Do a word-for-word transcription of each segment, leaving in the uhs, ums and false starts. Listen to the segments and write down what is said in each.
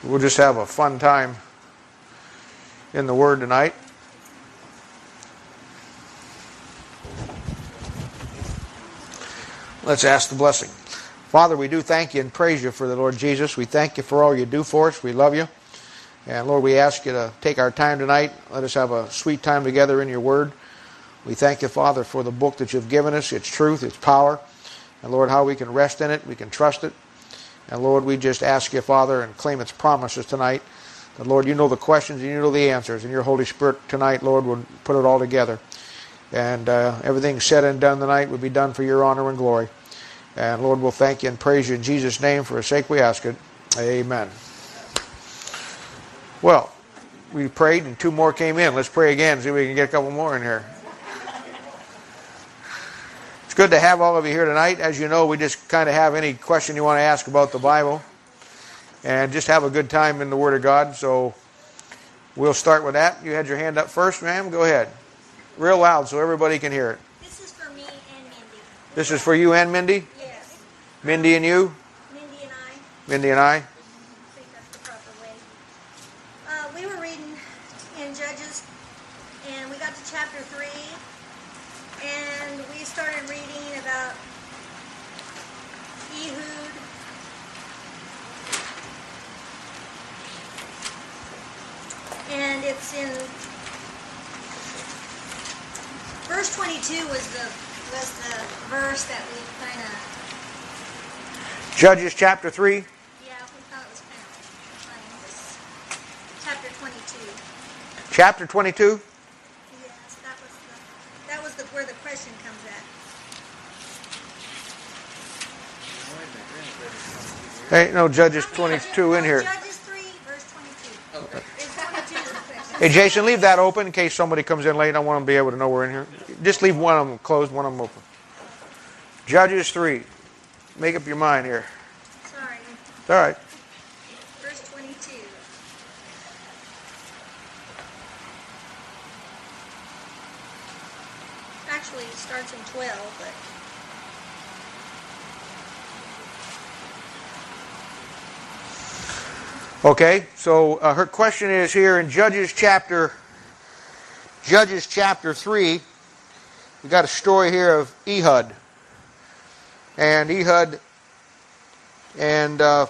We'll just have a fun time in the Word tonight. Let's ask the blessing. Father, we do thank you and praise you for the Lord Jesus. We thank you for all you do for us. We love you. And Lord, we ask you to take our time tonight. Let us have a sweet time together in your Word. We thank you, Father, for the book that you've given us, its truth, its power. And Lord, how we can rest in it, we can trust it. And Lord, we just ask you, Father, and claim its promises tonight. That Lord, you know the questions and you know the answers. And your Holy Spirit tonight, Lord, will put it all together. And uh, everything said and done tonight will be done for your honor and glory. And Lord, we'll thank you and praise you in Jesus' name. For his sake we ask it. Amen. Well, we prayed and two more came in. Let's pray again, see if we can get a couple more in here. It's good to have all of you here tonight. As you know, we just kind of have any question you want to ask about the Bible. And just have a good time in the Word of God. So we'll start with that. You had your hand up first, ma'am. Go ahead. Real loud so everybody can hear it. This is for me and Mindy. This is for you and Mindy? Yes. Mindy and you? Mindy and I. Mindy and I? I think that's the proper way. Uh, we were reading in Judges, and we got to chapter three, and we started reading about Ehud. And it's in verse twenty-two was the was the verse that we kind of Judges chapter three. yeah we thought it was kind of funny. This chapter twenty-two. Chapter twenty-two? Yes, that was the that was the where the question comes at. Hey, no Judges twenty-two in here. Judges three, verse twenty-two. Okay. It's twenty-two is the question. Hey, Jason, leave that open in case somebody comes in late. I want them to be able to know we're in here. Just leave one of them closed, one of them open. Judges three. Make up your mind here. Sorry. It's all right. Verse twenty-two. Actually, it starts in twelve, but Okay, so uh, her question is here in Judges chapter Judges chapter three. We got a story here of Ehud. And Ehud, and uh,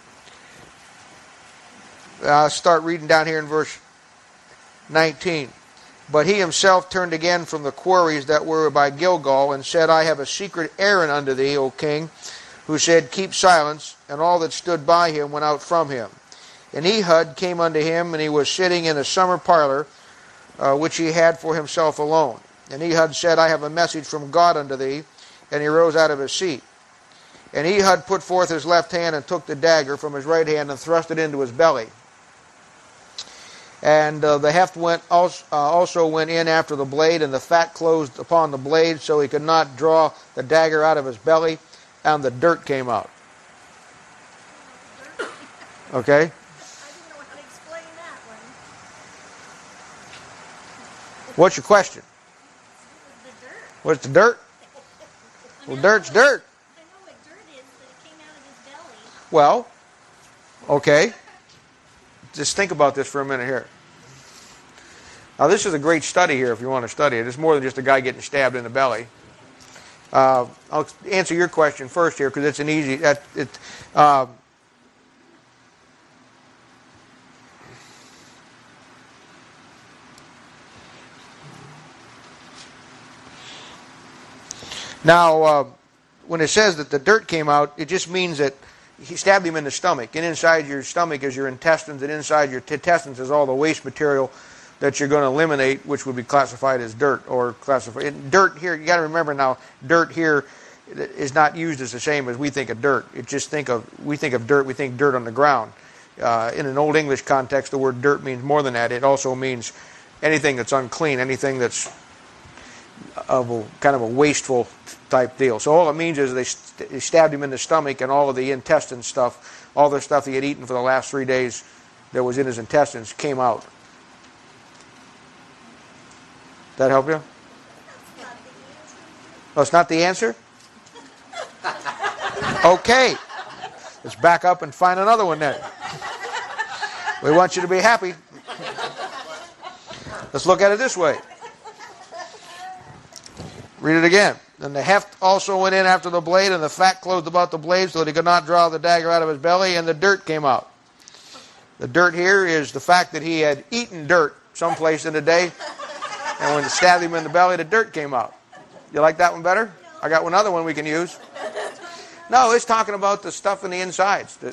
I'll start reading down here in verse nineteen. But he himself turned again from the quarries that were by Gilgal, and said, I have a secret errand unto thee, O king, who said, Keep silence. And all that stood by him went out from him. And Ehud came unto him, and he was sitting in a summer parlor, uh, which he had for himself alone. And Ehud said, I have a message from God unto thee. And he rose out of his seat. And Ehud put forth his left hand and took the dagger from his right hand and thrust it into his belly. And uh, the heft went also, uh, also went in after the blade, and the fat closed upon the blade, so he could not draw the dagger out of his belly, and the dirt came out. Okay? I didn't know how to explain that one. What's your question? The dirt. What's the dirt? Well, dirt's dirt. I know what dirt is, but it came out of his belly. Well, okay. Just think about this for a minute here. Now, this is a great study here if you want to study it. It's more than just a guy getting stabbed in the belly. Uh, I'll answer your question first here because it's an easy... That, it, uh, now, uh, when it says that the dirt came out, it just means that he stabbed him in the stomach. And inside your stomach is your intestines, and inside your intestines is all the waste material that you're going to eliminate, which would be classified as dirt. Or classified dirt here. You got to remember now, dirt here is not used as the same as we think of dirt. It just think of we think of dirt. We think dirt on the ground. Uh, in an Old English context, the word dirt means more than that. It also means anything that's unclean, anything that's of a kind of a wasteful type deal. So all it means is they, st- they stabbed him in the stomach, and all of the intestine stuff, all the stuff he had eaten for the last three days that was in his intestines came out. That help you? Oh, it's not the answer? Okay. Let's back up and find another one then. We want you to be happy. Let's look at it this way. Read it again. And the heft also went in after the blade, and the fat closed about the blade, so that he could not draw the dagger out of his belly, and the dirt came out. The dirt here is the fact that he had eaten dirt someplace in the day, and when it stabbed him in the belly, the dirt came out. You like that one better? I got one other one we can use. No, it's talking about the stuff in the insides. That...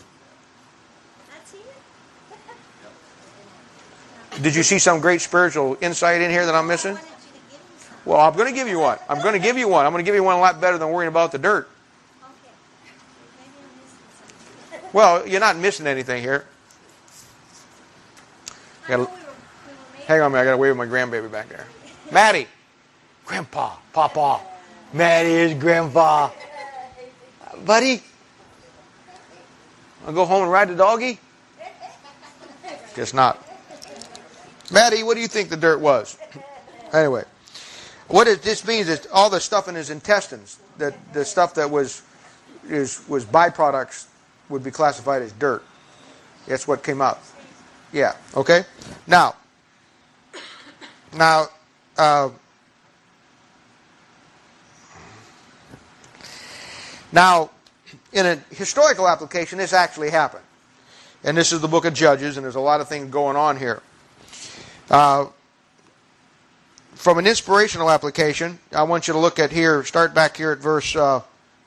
Did you see some great spiritual insight in here that I'm missing? Well, I'm going to give you one. I'm going to give you one. I'm going to give you one a lot better than worrying about the dirt. Well, you're not missing anything here. Gotta, hang on a minute. I got to wave my grandbaby back there. Maddie. Grandpa. Papa. Maddie is Grandpa. Buddy. I'll go home and ride the doggy? Guess not. Maddie, what do you think the dirt was? Anyway. What it, this means is all the stuff in his intestines, that the stuff that was is was byproducts, would be classified as dirt. That's what came out. Yeah. Okay. Now. Now. Uh, now, in a historical application, this actually happened, and this is the book of Judges, and there's a lot of things going on here. Uh, From an inspirational application, I want you to look at here, start back here at verse, uh,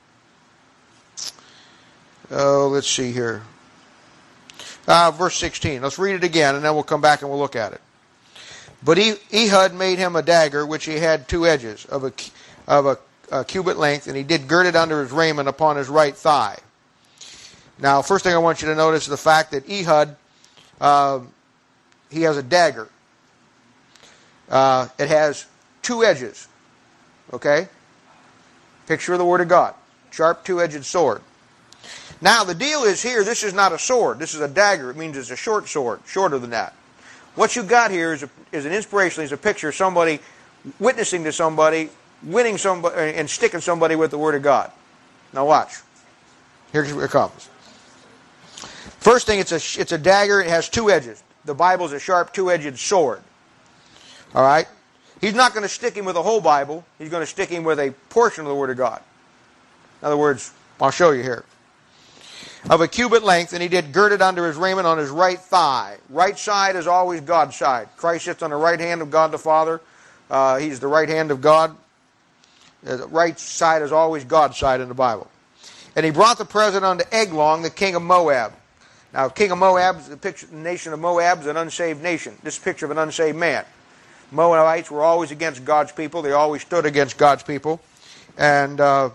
oh, let's see here, uh, verse sixteen. Let's read it again, and then we'll come back and we'll look at it. But Ehud made him a dagger, which he had two edges of a, of a, a cubit length, and he did gird it under his raiment upon his right thigh. Now, first thing I want you to notice is the fact that Ehud, uh, he has a dagger. Uh, it has two edges, okay? Picture of the Word of God. Sharp, two-edged sword. Now, the deal is here, this is not a sword. This is a dagger. It means it's a short sword, shorter than that. What you got here is, a, is an inspiration, is a picture of somebody witnessing to somebody, winning somebody, and sticking somebody with the Word of God. Now watch. Here it comes. First thing, it's a, it's a dagger. It has two edges. The Bible is a sharp, two-edged sword. All right? He's not going to stick him with the whole Bible. He's going to stick him with a portion of the Word of God. In other words, I'll show you here. Of a cubit length, and he did gird it under his raiment on his right thigh. Right side is always God's side. Christ sits on the right hand of God the Father. Uh, he's the right hand of God. The right side is always God's side in the Bible. And he brought the present unto Eglon, the king of Moab. Now, king of Moab, the picture, the nation of Moab is an unsaved nation. This is a picture of an unsaved man. Moabites were always against God's people. They always stood against God's people. And uh,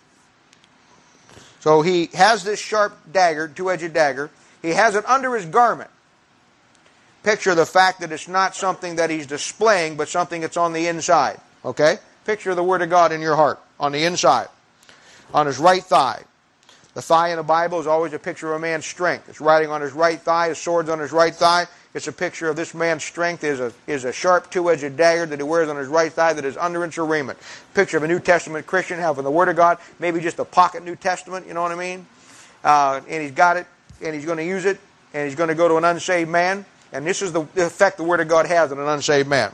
so he has this sharp dagger, two-edged dagger. He has it under his garment. Picture the fact that it's not something that he's displaying, but something that's on the inside. Okay? Picture the Word of God in your heart, on the inside. On his right thigh. The thigh in the Bible is always a picture of a man's strength. It's writing on his right thigh, his sword's on his right thigh. It's a picture of this man's strength is a, is a sharp two-edged dagger that he wears on his right thigh that is under his raiment. Picture of a New Testament Christian having the Word of God, maybe just a pocket New Testament, you know what I mean? Uh, and he's got it, and he's going to use it, and he's going to go to an unsaved man. And this is the effect the Word of God has on an unsaved man.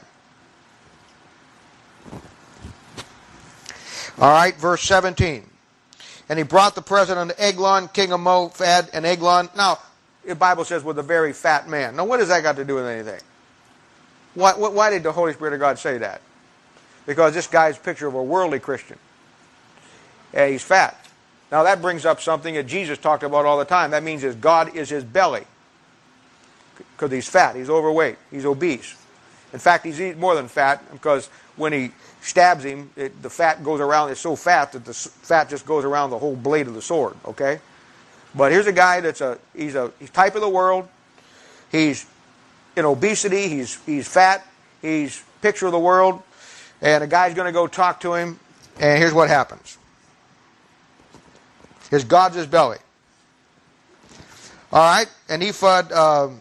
All right, verse seventeen. And he brought the present unto Eglon, king of Moab, and Eglon. Now, the Bible says with a very fat man. Now, what has that got to do with anything? Why, why did the Holy Spirit of God say that? Because this guy's a picture of a worldly Christian. Yeah, he's fat. Now, that brings up something that Jesus talked about all the time. That means his God is his belly. Because he's fat. He's overweight. He's obese. In fact, he's more than fat, because when he stabs him, it, the fat goes around. It's so fat that the fat just goes around the whole blade of the sword. Okay? But here's a guy that's a he's a he's type of the world. He's in obesity. He's he's fat. He's picture of the world. And a guy's going to go talk to him. And here's what happens. His God's his belly. All right. And Ephod. Um,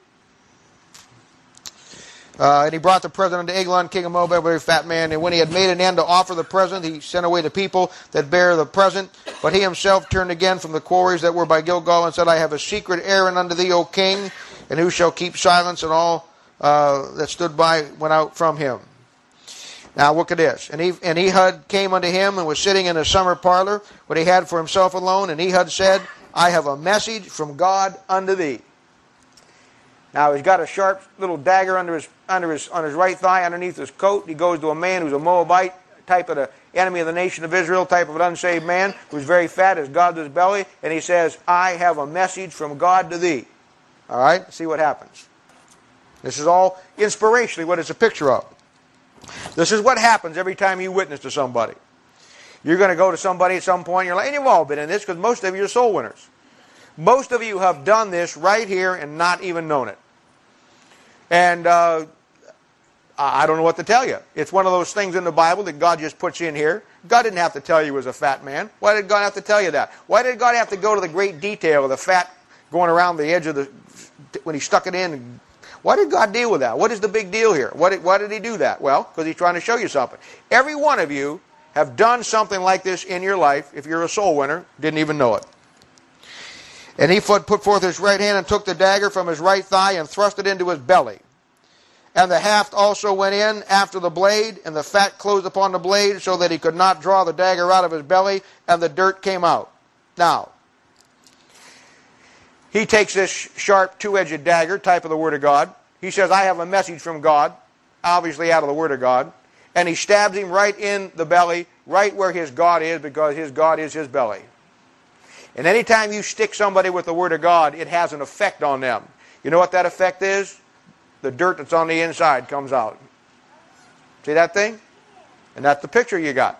Uh, and he brought the present unto Eglon, king of Moab, a very fat man. And when he had made an end to offer the present, he sent away the people that bare the present. But he himself turned again from the quarries that were by Gilgal, and said, I have a secret errand unto thee, O king. And who shall keep silence? And all uh, that stood by went out from him. Now look at this. And, he, and Ehud came unto him and was sitting in a summer parlor, what he had for himself alone. And Ehud said, I have a message from God unto thee. Now he's got a sharp little dagger under his, under his, on his right thigh, underneath his coat. He goes to a man who's a Moabite, type of the enemy of the nation of Israel, type of an unsaved man, who's very fat, has God to his belly. And he says, I have a message from God to thee. All right, see what happens. This is all inspirationally what it's a picture of. This is what happens every time you witness to somebody. You're going to go to somebody at some point, and you're like, and you've all been in this, because most of you are soul winners. Most of you have done this right here and not even known it. And uh, I don't know what to tell you. It's one of those things in the Bible that God just puts in here. God didn't have to tell you he was a fat man. Why did God have to tell you that? Why did God have to go to the great detail of the fat going around the edge of the, when he stuck it in? Why did God deal with that? What is the big deal here? What did, why did he do that? Well, because he's trying to show you something. Every one of you have done something like this in your life. If you're a soul winner, didn't even know it. And he put forth his right hand and took the dagger from his right thigh and thrust it into his belly. And the haft also went in after the blade, and the fat closed upon the blade, so that he could not draw the dagger out of his belly, and the dirt came out. Now, he takes this sharp two-edged dagger, type of the Word of God. He says, I have a message from God, obviously out of the Word of God. And he stabs him right in the belly, right where his God is, because his God is his belly. And anytime you stick somebody with the Word of God, it has an effect on them. You know what that effect is? The dirt that's on the inside comes out. See that thing? And that's the picture you got.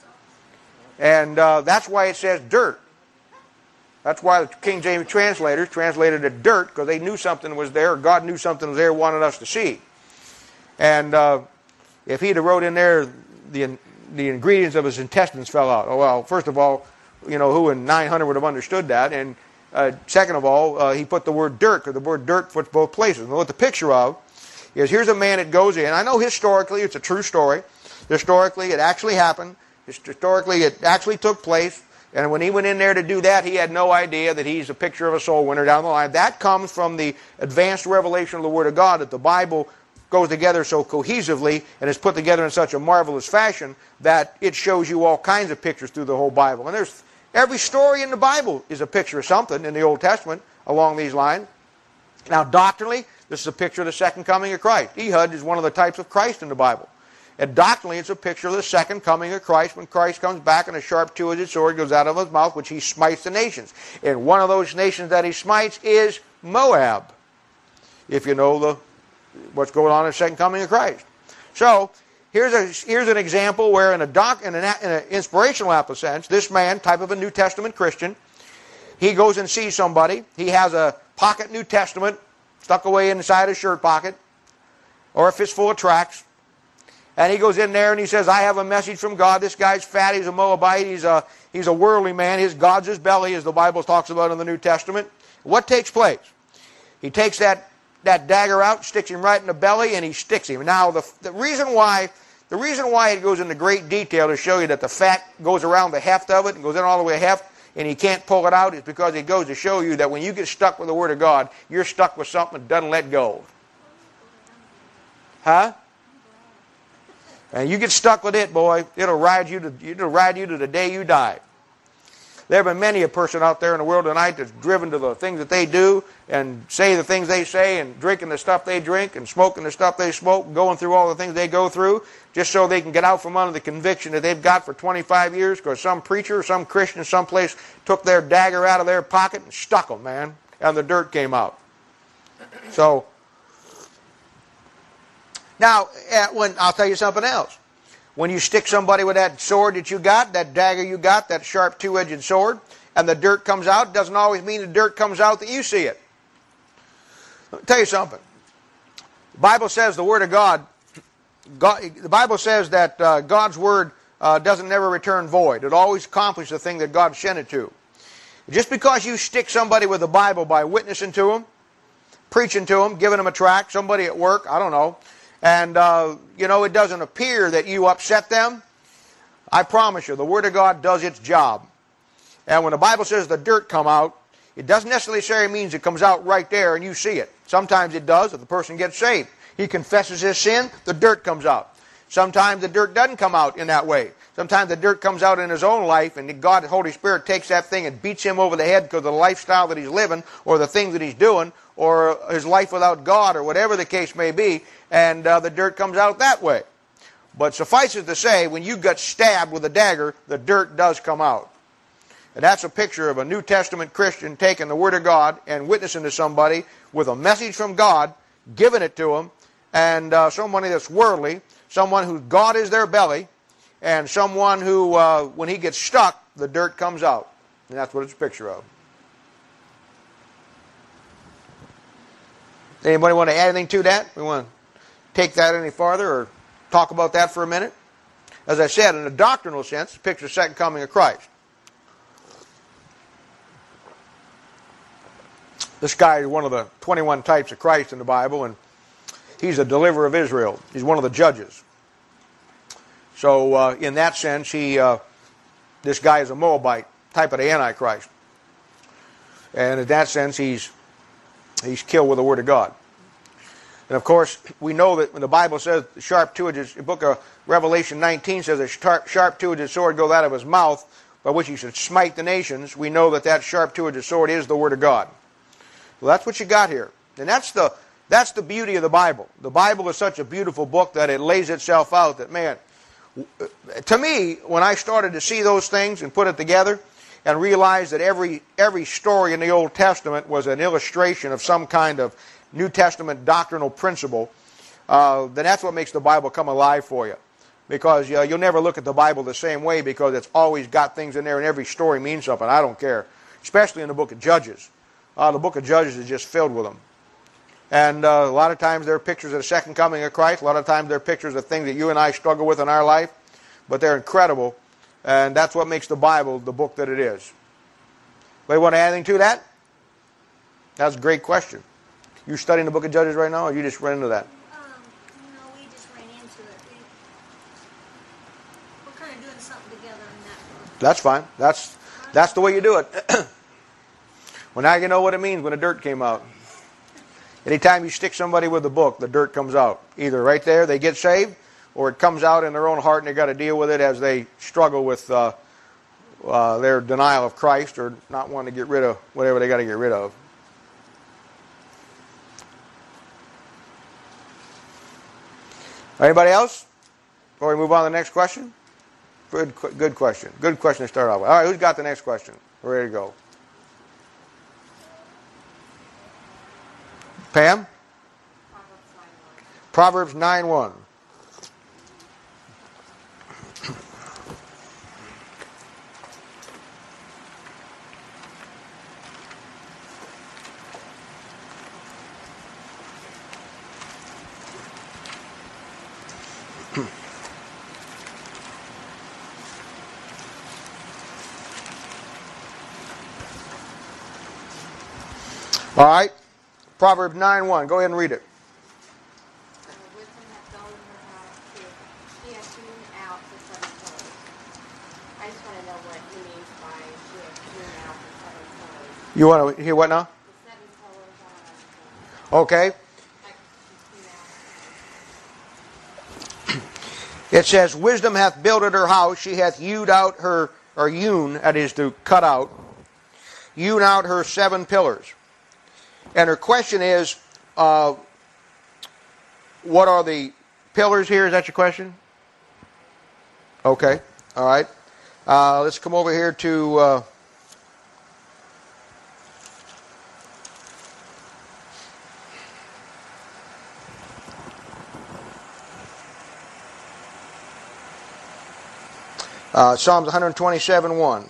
And uh, that's why it says dirt. That's why the King James translators translated it dirt, because they knew something was there, or God knew something was there, wanted us to see. And uh, if he'd have wrote in there the, the ingredients of his intestines fell out. Oh, well, first of all, you know, who in nine hundred would have understood that? And uh, second of all, uh, he put the word dirt, because the word dirt puts both places. And what the picture of is, here's a man that goes in. I know historically it's a true story. Historically, it actually happened. Historically, it actually took place. And when he went in there to do that, he had no idea that he's a picture of a soul winner down the line. That comes from the advanced revelation of the Word of God, that the Bible goes together so cohesively and is put together in such a marvelous fashion that it shows you all kinds of pictures through the whole Bible. And there's every story in the Bible is a picture of something in the Old Testament along these lines. Now, doctrinally, this is a picture of the second coming of Christ. Ehud is one of the types of Christ in the Bible. And doctrinally, it's a picture of the second coming of Christ, when Christ comes back and a sharp two-edged sword goes out of his mouth, which he smites the nations. And one of those nations that he smites is Moab, if you know the what's going on in the second coming of Christ. So, here's a here's an example where in a doc in an, in an inspirational sense, this man, type of a New Testament Christian, he goes and sees somebody. He has a pocket New Testament stuck away inside his shirt pocket, or a fistful of tracts. And he goes in there and he says, I have a message from God. This guy's fat. He's a Moabite. He's a, he's a worldly man. His God's his belly, as the Bible talks about in the New Testament. What takes place? He takes that, that dagger out, sticks him right in the belly, and he sticks him. Now, the, the, reason why, the reason why it goes into great detail to show you that the fat goes around the heft of it and goes in all the way heft, and he can't pull it out, is because it goes to show you that when you get stuck with the Word of God, you're stuck with something that doesn't let go. Huh? And you get stuck with it, boy, it'll ride you to it'll ride you to the day you die. There have been many a person out there in the world tonight that's driven to the things that they do, and say the things they say, and drinking the stuff they drink, and smoking the stuff they smoke, and going through all the things they go through, just so they can get out from under the conviction that they've got for twenty-five years, because some preacher, some Christian someplace took their dagger out of their pocket and stuck them, man, and the dirt came out. So, now, when I'll tell you something else. When you stick somebody with that sword that you got, that dagger you got, that sharp two-edged sword, and the dirt comes out, doesn't always mean the dirt comes out that you see it. Let me tell you something. The Bible says the Word of God, God the Bible says that uh, God's Word uh, doesn't never return void. It always accomplishes the thing that God sent it to. Just because you stick somebody with the Bible by witnessing to them, preaching to them, giving them a tract, somebody at work, I don't know, and, uh, you know, it doesn't appear that you upset them, I promise you, the Word of God does its job. And when the Bible says the dirt come out, it doesn't necessarily mean it comes out right there and you see it. Sometimes it does if the person gets saved. He confesses his sin, the dirt comes out. Sometimes the dirt doesn't come out in that way. Sometimes the dirt comes out in his own life, and God, the Holy Spirit, takes that thing and beats him over the head because of the lifestyle that he's living, or the things that he's doing, or his life without God, or whatever the case may be, and uh, the dirt comes out that way. But suffice it to say, when you got stabbed with a dagger, the dirt does come out. And that's a picture of a New Testament Christian taking the Word of God and witnessing to somebody with a message from God, giving it to them, and uh, somebody that's worldly, someone whose God is their belly, and someone who, uh, when he gets stuck, the dirt comes out. And that's what it's a picture of. Anybody want to add anything to that? We want to take that any farther or talk about that for a minute? As I said, in a doctrinal sense, it pictures the second coming of Christ. This guy is one of the twenty-one types of Christ in the Bible, and he's a deliverer of Israel. He's one of the judges. So uh, in that sense, he, uh, this guy is a Moabite, type of the Antichrist. And in that sense, he's, he's killed with the Word of God. And of course, we know that when the Bible says the sharp two-edged, the book of Revelation nineteen says a sharp, sharp two-edged sword goes out of his mouth, by which he should smite the nations. We know that that sharp two-edged sword is the Word of God. Well, that's what you got here. And that's the, that's the beauty of the Bible. The Bible is such a beautiful book that it lays itself out that, man, to me, when I started to see those things and put it together and realize that every, every story in the Old Testament was an illustration of some kind of New Testament doctrinal principle, uh, then that's what makes the Bible come alive for you. Because uh, you'll never look at the Bible the same way because it's always got things in there and every story means something. I don't care. Especially in the book of Judges. Uh, the book of Judges is just filled with them. And uh, a lot of times they're pictures of the second coming of Christ. A lot of times they're pictures of things that you and I struggle with in our life. But they're incredible. And that's what makes the Bible the book that it is. Anybody want to add anything to that? That's a great question. You studying the book of Judges right now, or you just ran into that? Um, no, we just ran into it. We, we're kind of doing something together in that book. That's fine. That's, that's the way you do it. Well, now you know what it means when the dirt came out. Anytime you stick somebody with the book, the dirt comes out. Either right there, they get saved, or it comes out in their own heart and they've got to deal with it as they struggle with uh, uh, their denial of Christ or not wanting to get rid of whatever they got to get rid of. Anybody else? Before we move on to the next question? Good, good question. Good question to start off with. All right, who's got the next question? We're ready to go. Pam? Proverbs nine one. All right. Proverbs nine one. Go ahead and read it. Wisdom hath built her house, she hath hewn out the seven pillars. I just want to know what he means by she hath hewn out the seven pillars. You want to hear what now? The seven pillars are Okay. like hewn out. It says, wisdom hath builded her house, she hath hewed out her, or hewn, that is to cut out, hewn out her seven pillars. And her question is, uh, what are the pillars here? Is that your question? Okay. All right. Uh, let's come over here to... Uh, uh, Psalms one twenty-seven one.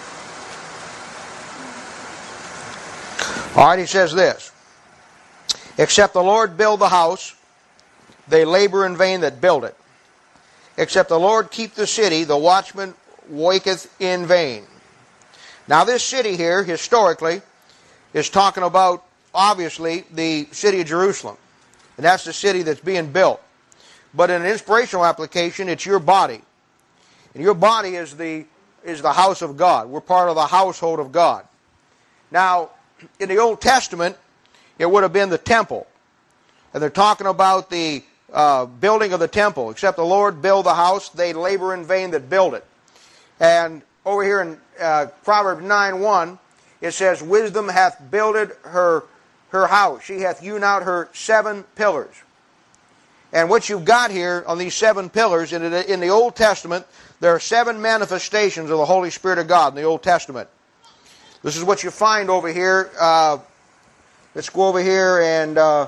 All right, he says this. Except the Lord build the house, they labor in vain that build it. Except the Lord keep the city, the watchman waketh in vain. Now this city here, historically, is talking about, obviously, the city of Jerusalem. And that's the city that's being built. But in an inspirational application, it's your body. And your body is the, is the house of God. We're part of the household of God. Now, in the Old Testament, it would have been the temple. And they're talking about the uh, building of the temple. Except the Lord build the house, they labor in vain that build it. And over here in uh, Proverbs nine one, it says, wisdom hath builded her, her house. She hath hewn out her seven pillars. And what you've got here on these seven pillars, in the, in the Old Testament, there are seven manifestations of the Holy Spirit of God in the Old Testament. This is what you find over here. Uh, let's go over here and... Uh,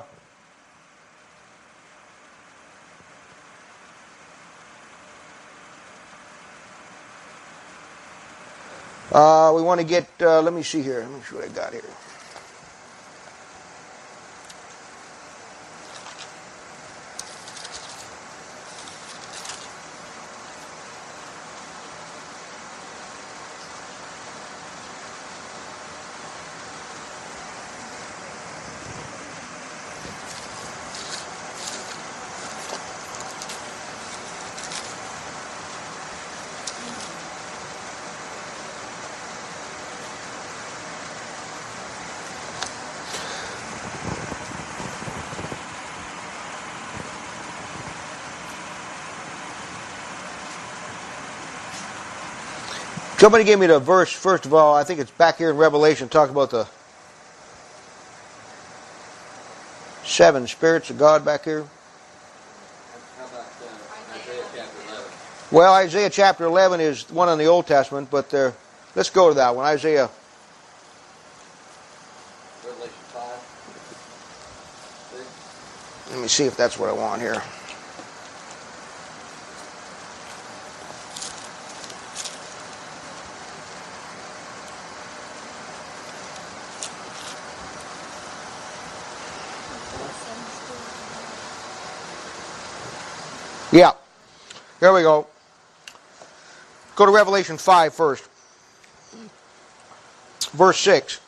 Uh, we want to get, uh, let me see here, let me see what I got here. Somebody gave me the verse, first of all, I think it's back here in Revelation, talking about the seven spirits of God back here. How about uh, Isaiah chapter eleven? Well, Isaiah chapter eleven is one in the Old Testament, but there, let's go to that one. Isaiah. Revelation five. six. Let me see if that's what I want here. Yeah. Here we go. Go to Revelation five first. Verse six.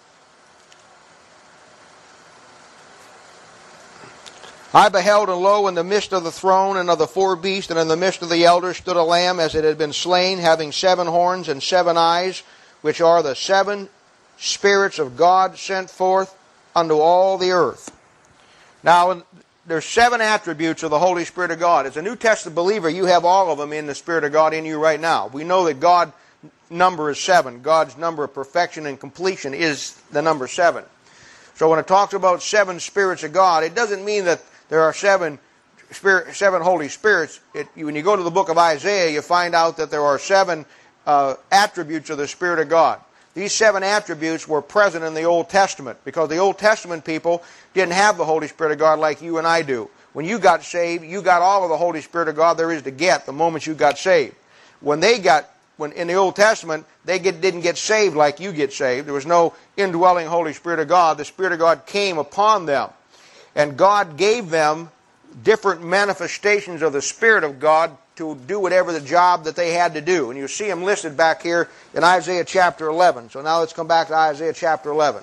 I beheld, and lo, in the midst of the throne and of the four beasts, and in the midst of the elders, stood a lamb as it had been slain, having seven horns and seven eyes, which are the seven spirits of God sent forth unto all the earth. Now, there's seven attributes of the Holy Spirit of God. As a New Testament believer, you have all of them in the Spirit of God in you right now. We know that God's number is seven. God's number of perfection and completion is the number seven. So when it talks about seven spirits of God, it doesn't mean that there are seven spirit, seven Holy Spirits. It, when you go to the book of Isaiah, you find out that there are seven uh, attributes of the Spirit of God. These seven attributes were present in the Old Testament because the Old Testament people didn't have the Holy Spirit of God like you and I do. When you got saved, you got all of the Holy Spirit of God there is to get the moment you got saved. When they got, when in the Old Testament, they get, didn't get saved like you get saved. There was no indwelling Holy Spirit of God. The Spirit of God came upon them. And God gave them different manifestations of the Spirit of God to do whatever the job that they had to do. And you see them listed back here in Isaiah chapter eleven. So now let's come back to Isaiah chapter eleven.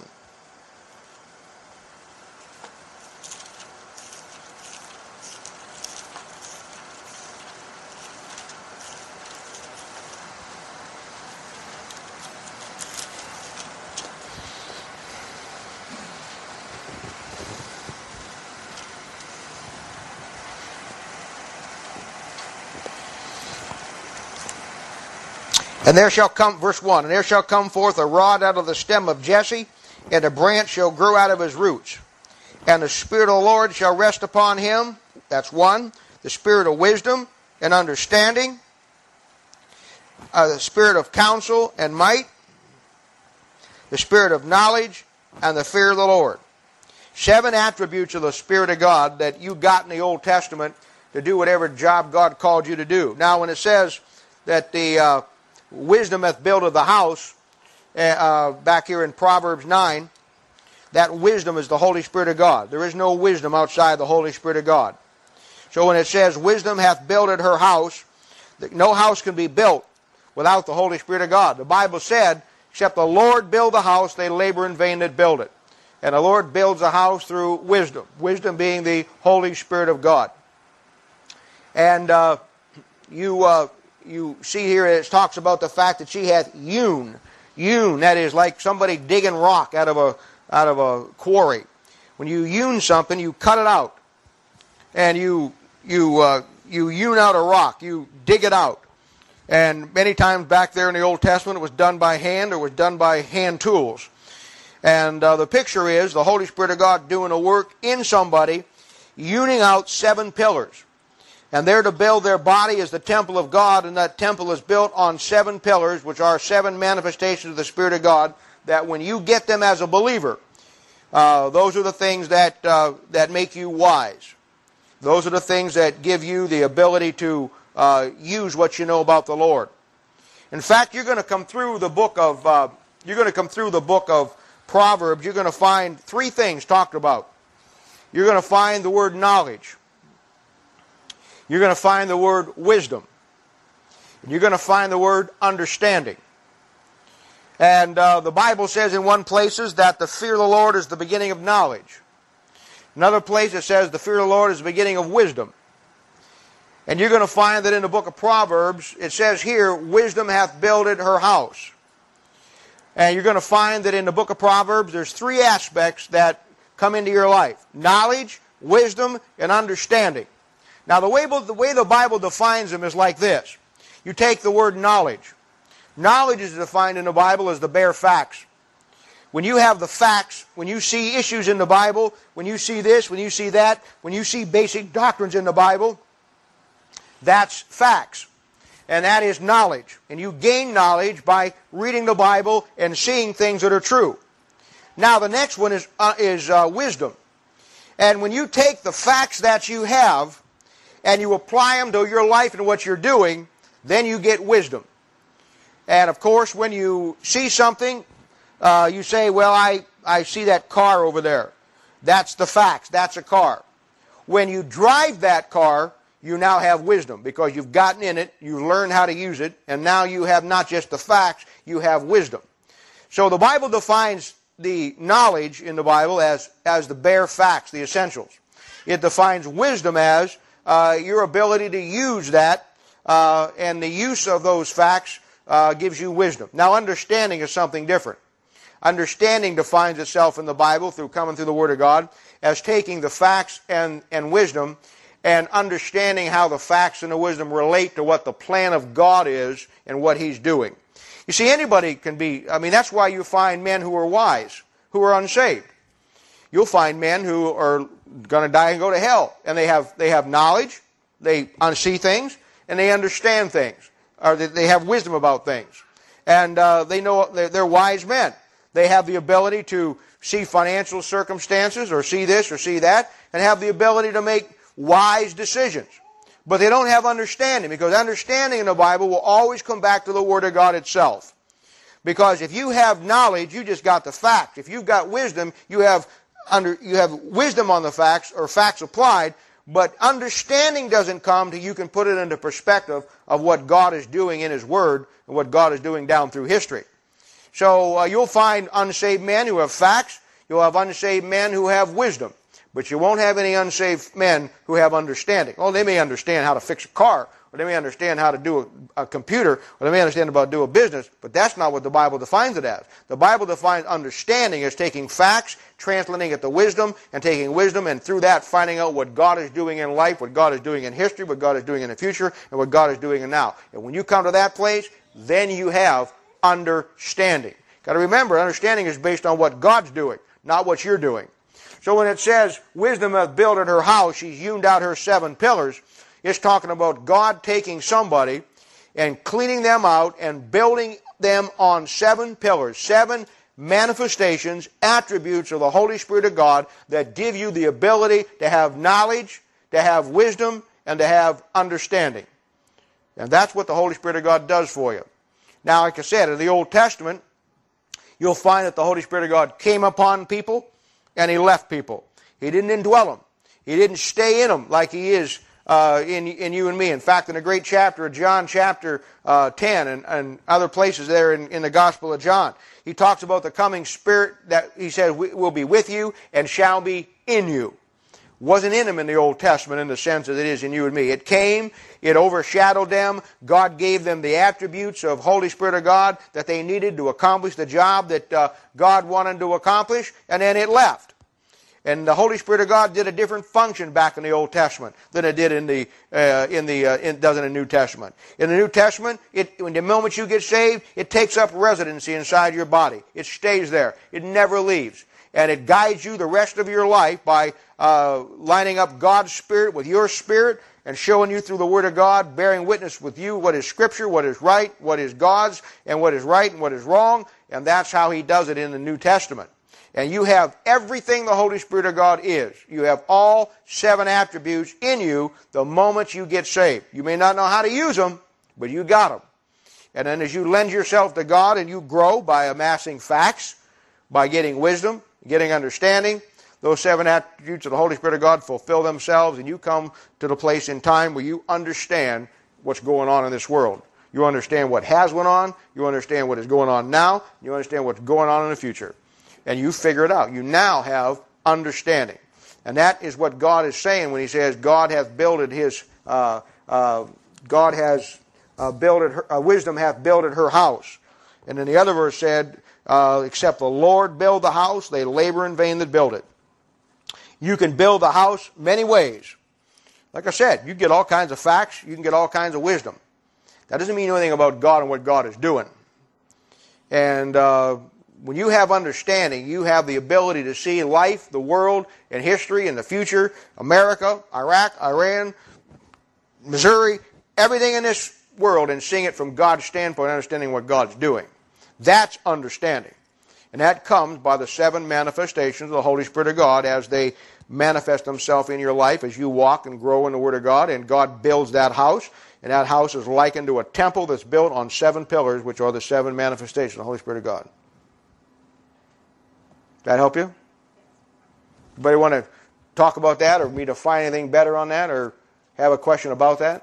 And there shall come, verse one, and there shall come forth a rod out of the stem of Jesse, and a branch shall grow out of his roots. And the Spirit of the Lord shall rest upon him, that's one, the Spirit of wisdom and understanding, uh, the Spirit of counsel and might, the Spirit of knowledge, and the fear of the Lord. Seven attributes of the Spirit of God that you got in the Old Testament to do whatever job God called you to do. Now when it says that the... Uh, wisdom hath builded the house, uh, back here in Proverbs nine. That wisdom is the Holy Spirit of God. There is no wisdom outside the Holy Spirit of God. So when it says, wisdom hath builded her house, no house can be built without the Holy Spirit of God. The Bible said, except the Lord build the house, they labor in vain that build it. And the Lord builds a house through wisdom. Wisdom being the Holy Spirit of God. And uh, you uh, you see here it talks about the fact that she hath hewn. Hewn, that is like somebody digging rock out of a out of a quarry. When you hewn something, you cut it out, and you you uh, you hewn out a rock. You dig it out. And many times back there in the Old Testament, it was done by hand or was done by hand tools. And uh, the picture is the Holy Spirit of God doing a work in somebody, hewing out seven pillars. And they're to build their body as the temple of God, and that temple is built on seven pillars, which are seven manifestations of the Spirit of God, that when you get them as a believer, uh, those are the things that, uh, that make you wise. Those are the things that give you the ability to uh, use what you know about the Lord. In fact, you're going to come through the book of uh, you're going to come through the book of Proverbs. You're going to find three things talked about. You're going to find the word knowledge. You're going to find the word wisdom. And you're going to find the word understanding. And uh, the Bible says in one places that the fear of the Lord is the beginning of knowledge. Another place it says the fear of the Lord is the beginning of wisdom. And you're going to find that in the book of Proverbs, it says here, wisdom hath builded her house. And you're going to find that in the book of Proverbs, there's three aspects that come into your life. Knowledge, wisdom, and understanding. Now, the way, the way the Bible defines them is like this. You take the word knowledge. Knowledge is defined in the Bible as the bare facts. When you have the facts, when you see issues in the Bible, when you see this, when you see that, when you see basic doctrines in the Bible, that's facts. And that is knowledge. And you gain knowledge by reading the Bible and seeing things that are true. Now, the next one is, uh, is uh, wisdom. And when you take the facts that you have and you apply them to your life and what you're doing, then you get wisdom. And of course, when you see something, uh, you say, well, I, I see that car over there. That's the facts. That's a car. When you drive that car, you now have wisdom because you've gotten in it, you've learned how to use it, and now you have not just the facts, you have wisdom. So the Bible defines the knowledge in the Bible as, as the bare facts, the essentials. It defines wisdom as uh, your ability to use that, uh, and the use of those facts uh, gives you wisdom. Now, understanding is something different. Understanding defines itself in the Bible through coming through the Word of God as taking the facts and, and wisdom and understanding how the facts and the wisdom relate to what the plan of God is and what He's doing. You see, anybody can be, I mean, that's why you find men who are wise, who are unsaved. You'll find men who are going to die and go to hell, and they have they have knowledge, they see things, and they understand things, or they have wisdom about things. And uh, they know they're, they're wise men. They have the ability to see financial circumstances, or see this, or see that, and have the ability to make wise decisions. But they don't have understanding, because understanding in the Bible will always come back to the Word of God itself. Because if you have knowledge, you just got the facts. If you've got wisdom, you have under you have wisdom on the facts, or facts applied, but understanding doesn't come till you can put it into perspective of what God is doing in His Word and what God is doing down through history. So uh, you'll find unsaved men who have facts. You'll have unsaved men who have wisdom. But you won't have any unsaved men who have understanding. Well, they may understand how to fix a car, or they may understand how to do a, a computer, or they may understand about do a business, but that's not what the Bible defines it as. The Bible defines understanding as taking facts, translating it to wisdom, and taking wisdom, and through that finding out what God is doing in life, what God is doing in history, what God is doing in the future, and what God is doing in now. And when you come to that place, then you have understanding. Got to remember, understanding is based on what God's doing, not what you're doing. So when it says, wisdom hath builded her house, she's hewn out her seven pillars, it's talking about God taking somebody and cleaning them out and building them on seven pillars, seven manifestations, attributes of the Holy Spirit of God that give you the ability to have knowledge, to have wisdom, and to have understanding. And that's what the Holy Spirit of God does for you. Now, like I said, in the Old Testament, you'll find that the Holy Spirit of God came upon people. and he left people. He didn't indwell them. He didn't stay in them like he is uh, in, in you and me. In fact, in a great chapter of John, chapter uh, ten, and, and other places there in, in the Gospel of John, he talks about the coming Spirit that he says will be with you and shall be in you. Wasn't in them in the Old Testament in the sense that it is in you and me. It came, it overshadowed them. God gave them the attributes of Holy Spirit of God that they needed to accomplish the job that uh, God wanted to accomplish, and then it left. And the Holy Spirit of God did a different function back in the Old Testament than it did in the uh, in the uh, in, does in the New Testament. In the New Testament, it when the moment you get saved, it takes up residency inside your body. It stays there. It never leaves. And it guides you the rest of your life by uh, lining up God's Spirit with your spirit and showing you through the Word of God, bearing witness with you what is Scripture, what is right, what is God's, and what is right and what is wrong. And that's how He does it in the New Testament. And you have everything the Holy Spirit of God is. You have all seven attributes in you the moment you get saved. You may not know how to use them, but you got them. And then as you lend yourself to God and you grow by amassing facts, by getting wisdom, getting understanding, those seven attributes of the Holy Spirit of God fulfill themselves, and you come to the place in time where you understand what's going on in this world. You understand what has went on, you understand what is going on now, you understand what's going on in the future. And you figure it out. You now have understanding. And that is what God is saying when He says, God hath builded His, uh, uh, God has uh, builded her, uh, wisdom hath builded her house. And then the other verse said, Uh, except the Lord build the house, they labor in vain that build it. You can build the house many ways. Like I said, you get all kinds of facts, you can get all kinds of wisdom. That doesn't mean anything about God and what God is doing. And uh, when you have understanding, you have the ability to see life, the world, and history, and the future, America, Iraq, Iran, Missouri, everything in this world, and seeing it from God's standpoint, understanding what God's doing. That's understanding. And that comes by the seven manifestations of the Holy Spirit of God as they manifest themselves in your life as you walk and grow in the Word of God, and God builds that house, and that house is likened to a temple that's built on seven pillars, which are the seven manifestations of the Holy Spirit of God. That help you? Anybody want to talk about that, or me to find anything better on that, or have a question about that?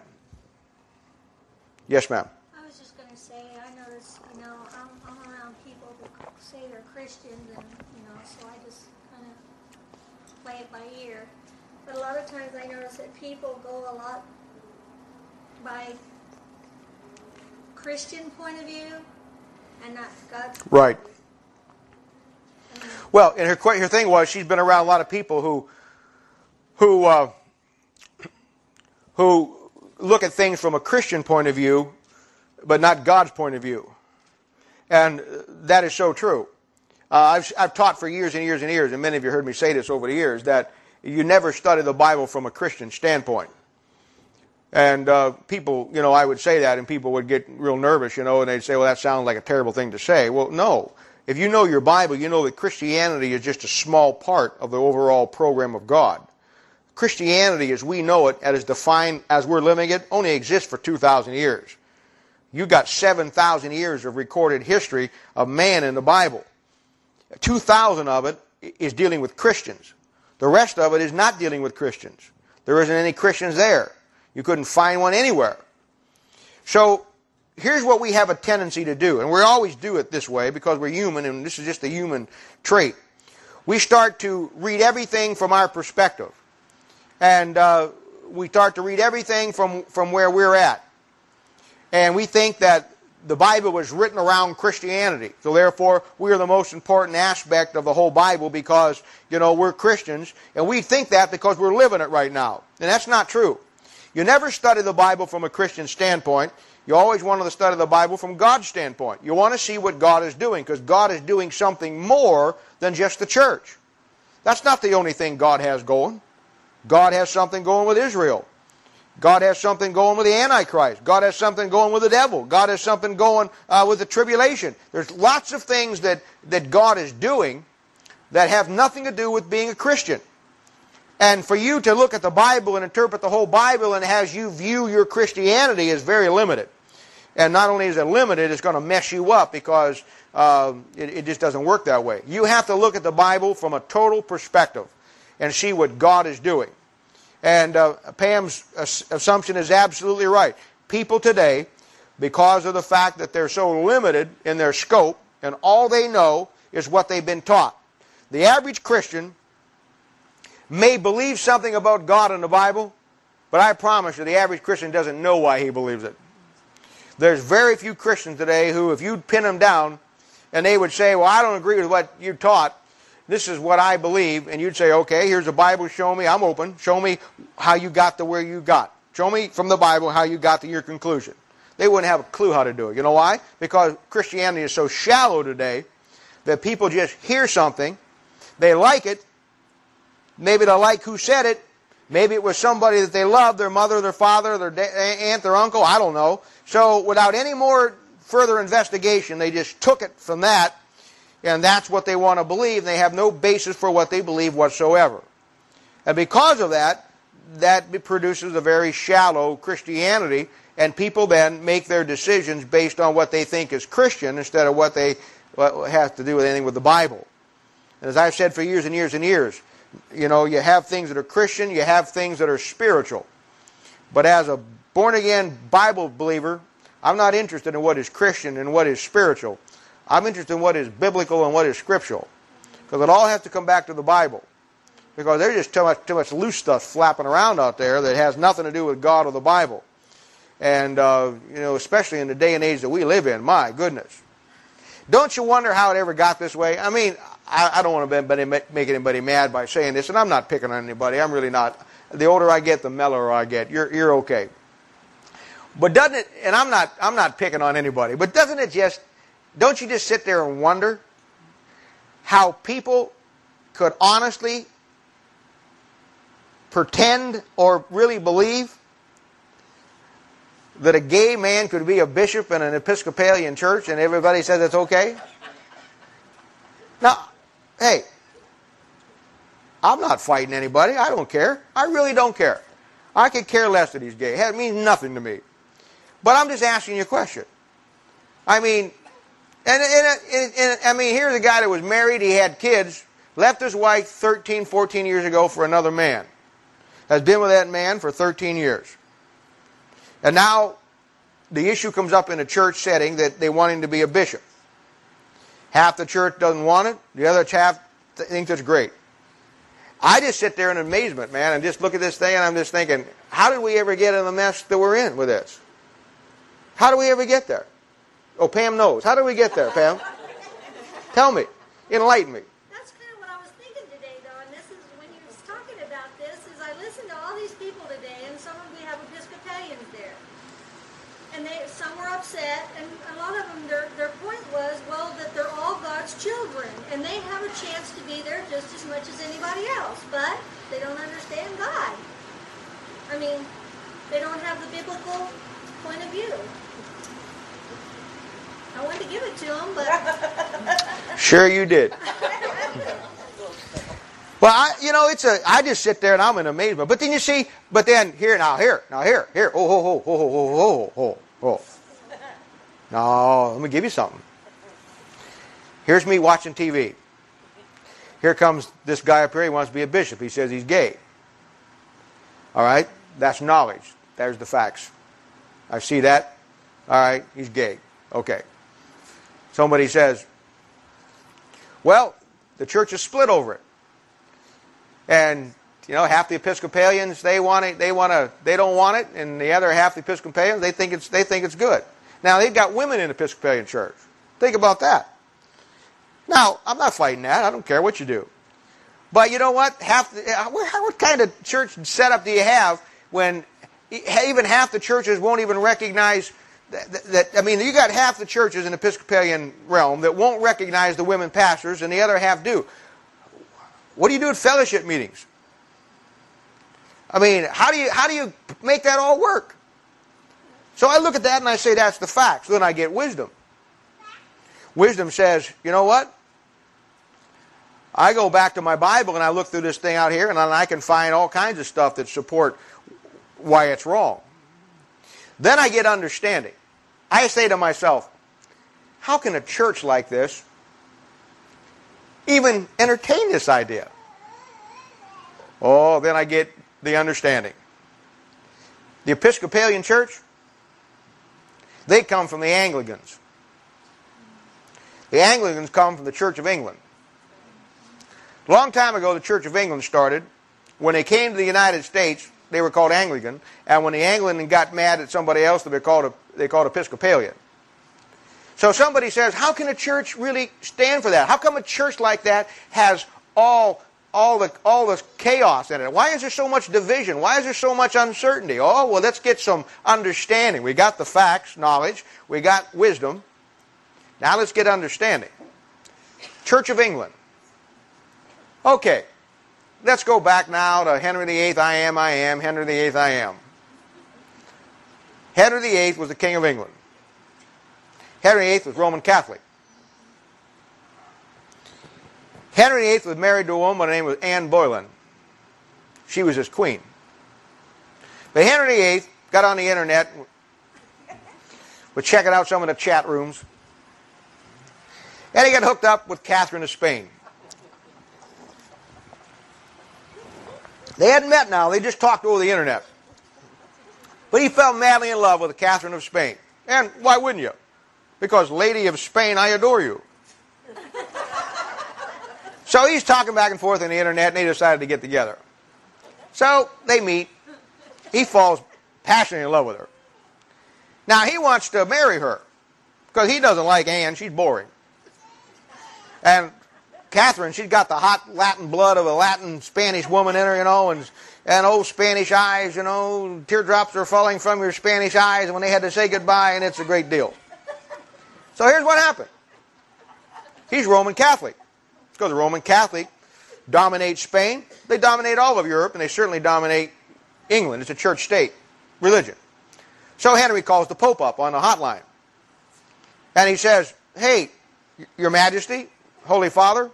Yes, ma'am. I was just going to say, I notice, you know, I'm, I'm around people who say they're Christians, and, you know, so I just kind of play it by ear. But a lot of times I notice that people go a lot by Christian point of view and not God's point Right. of view. Well, and her, her thing was she's been around a lot of people who who uh, who look at things from a Christian point of view, but not God's point of view. And that is so true. Uh, I've, I've taught for years and years and years, and many of you heard me say this over the years, that you never study the Bible from a Christian standpoint. And uh, people, you know, I would say that, and people would get real nervous, you know, and they'd say, well, that sounds like a terrible thing to say. Well, no. If you know your Bible, you know that Christianity is just a small part of the overall program of God. Christianity, as we know it, as defined as we're living it, only exists for two thousand years. You've got seven thousand years of recorded history of man in the Bible. two thousand of it is dealing with Christians. The rest of it is not dealing with Christians. There isn't any Christians there. You couldn't find one anywhere. So here's what we have a tendency to do, and we always do it this way because we're human, and this is just a human trait. We start to read everything from our perspective. And uh, we start to read everything from, from where we're at. And we think that the Bible was written around Christianity. So therefore, we are the most important aspect of the whole Bible because, you know, we're Christians. And we think that because we're living it right now. And that's not true. You never study the Bible from a Christian standpoint. You always want to study the Bible from God's standpoint. You want to see what God is doing because God is doing something more than just the church. That's not the only thing God has going. God has something going with Israel. God has something going with the Antichrist. God has something going with the devil. God has something going uh, with the tribulation. There's lots of things that, that God is doing that have nothing to do with being a Christian. And for you to look at the Bible and interpret the whole Bible and as you view your Christianity is very limited. And not only is it limited, it's going to mess you up because uh, it, it just doesn't work that way. You have to look at the Bible from a total perspective and see what God is doing. And uh, Pam's assumption is absolutely right. People today, because of the fact that they're so limited in their scope, and all they know is what they've been taught. The average Christian may believe something about God in the Bible, but I promise you the average Christian doesn't know why he believes it. There's very few Christians today who, if you'd pin them down, and they would say, well, I don't agree with what you taught, this is what I believe, and you'd say, okay, here's the Bible, show me, I'm open, show me how you got to where you got. Show me from the Bible how you got to your conclusion. They wouldn't have a clue how to do it. You know why? Because Christianity is so shallow today that people just hear something, they like it, maybe they like who said it, maybe it was somebody that they loved, their mother, their father, their aunt, their uncle, I don't know. So without any more further investigation, they just took it from that, and that's what they want to believe. They have no basis for what they believe whatsoever. And because of that, that produces a very shallow Christianity, and people then make their decisions based on what they think is Christian instead of what they what has to do with anything with the Bible. And as I've said for years and years and years, you know, you have things that are Christian, you have things that are spiritual. But as a born-again Bible believer, I'm not interested in what is Christian and what is spiritual. I'm interested in what is biblical and what is scriptural. Because it all has to come back to the Bible. Because there's just too much, too much loose stuff flapping around out there that has nothing to do with God or the Bible. And, uh, you know, especially in the day and age that we live in, my goodness. Don't you wonder how it ever got this way? I mean, I, I don't want to be, make anybody mad by saying this, and I'm not picking on anybody. I'm really not. The older I get, the mellower I get. You're, you're okay. But doesn't it, and I'm not, I'm not picking on anybody, but doesn't it just, don't you just sit there and wonder how people could honestly pretend or really believe that a gay man could be a bishop in an Episcopalian church and everybody says it's okay? Now, hey, I'm not fighting anybody. I don't care. I really don't care. I could care less that he's gay. It means nothing to me. But I'm just asking you a question. I mean, and, and, and, and I mean, here's a guy that was married, he had kids, left his wife thirteen, fourteen years ago for another man. Has been with that man for thirteen years. And now the issue comes up in a church setting that they want him to be a bishop. Half the church doesn't want it, the other half thinks it's great. I just sit there in amazement, man, and just look at this thing and I'm just thinking, how did we ever get in the mess that we're in with this? How do we ever get there? Oh, Pam knows. How do we get there, Pam? Tell me. Enlighten me. That's kind of what I was thinking today, though, and this is when you was talking about this, is I listened to all these people today, and some of them, we have Episcopalians there. And they, some were upset, and a lot of them, their, their point was, well, that they're all God's children, and they have a chance to be there just as much as anybody else, but they don't understand God. I mean, they don't have the biblical point of view. I wanted to give it to them, but... Sure you did. Well, I, you know, it's a, I just sit there and I'm in amazement. But then you see, but then, here, now, here, now, here, here, oh, oh, oh, oh, oh, oh, oh, oh. Now, let me give you something. Here's me watching T V. Here comes this guy up here, he wants to be a bishop. He says he's gay. All right? That's knowledge. There's the facts. I see that. All right, he's gay. Okay. Somebody says, well, the church is split over it. And, you know, half the Episcopalians, they want it, they want to, they don't want it, and the other half the Episcopalians, they think it's, they think it's good. Now, they've got women in the Episcopalian church. Think about that. Now, I'm not fighting that. I don't care what you do. But you know what? Half the, what kind of church setup do you have when even half the churches won't even recognize that, that, I mean, you got half the churches in the Episcopalian realm that won't recognize the women pastors, and the other half do. What do you do at fellowship meetings? I mean, how do you how do you make that all work? So I look at that and I say that's the fact. So then I get wisdom. Wisdom says, you know what? I go back to my Bible and I look through this thing out here and I can find all kinds of stuff that support why it's wrong. Then I get understanding. I say to myself, how can a church like this even entertain this idea? Oh, then I get the understanding. The Episcopalian Church, they come from the Anglicans. The Anglicans come from the Church of England. A long time ago, the Church of England started. When they came to the United States, they were called Anglican. And when the Anglican got mad at somebody else, they were called, they called Episcopalian. So somebody says, how can a church really stand for that? How come a church like that has all, all, the, all the chaos in it? Why is there so much division? Why is there so much uncertainty? Oh, well, let's get some understanding. We got the facts, knowledge. We got wisdom. Now let's get understanding. Church of England. Okay, let's go back now to Henry the Eighth, I am, I am, Henry the Eighth, I am. Henry the Eighth was the King of England. Henry the Eighth was Roman Catholic. Henry the Eighth was married to a woman by the name of Anne Boleyn. She was his queen. But Henry the Eighth got on the internet, was checking out some of the chat rooms, and he got hooked up with Catherine of Spain. They hadn't met now, they just talked over the internet. But he fell madly in love with Catherine of Spain. And why wouldn't you? Because, Lady of Spain, I adore you. So he's talking back and forth on the internet, and they decided to get together. So they meet. He falls passionately in love with her. Now he wants to marry her, because he doesn't like Anne, she's boring. And Catherine, she's got the hot Latin blood of a Latin Spanish woman in her, you know, and, and old Spanish eyes, you know, teardrops are falling from your Spanish eyes when they had to say goodbye, and it's a great deal. So here's what happened. He's Roman Catholic. Because the Roman Catholic dominates Spain. They dominate all of Europe, and they certainly dominate England. It's a church state religion. So Henry calls the Pope up on the hotline. And he says, hey, Your Majesty, Holy Father,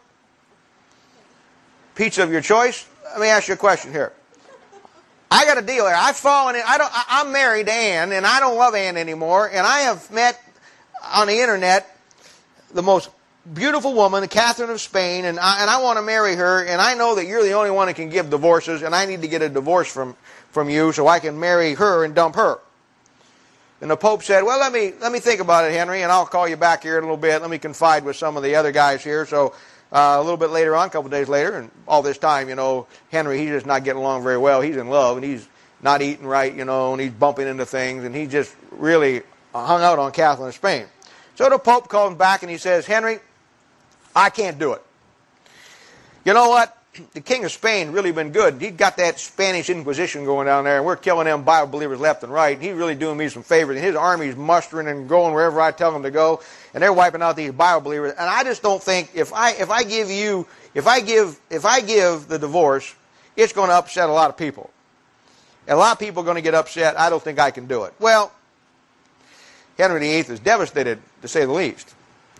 pizza of your choice, let me ask you a question here. I got a deal here. I've fallen in, I don't, I, I'm married to Anne, and I don't love Anne anymore, and I have met on the internet the most beautiful woman, Catherine of Spain, and I, and I want to marry her, and I know that you're the only one that can give divorces, and I need to get a divorce from, from you so I can marry her and dump her. And the Pope said, well, let me, let me think about it, Henry, and I'll call you back here in a little bit. Let me confide with some of the other guys here. So uh, a little bit later on, a couple of days later, and all this time, you know, Henry, he's just not getting along very well. He's in love, and he's not eating right, you know, and he's bumping into things, and he just really hung out on Catherine of Spain. So the Pope called him back, and he says, Henry, I can't do it. You know what? The King of Spain really been good. He's got that Spanish Inquisition going down there, and we're killing them Bible believers left and right. He's really doing me some favors, and his army's mustering and going wherever I tell them to go, and they're wiping out these Bible believers. And I just don't think if I if I give you if I give if I give the divorce, it's going to upset a lot of people. And a lot of people are going to get upset. I don't think I can do it. Well, Henry the Eighth is devastated, to say the least.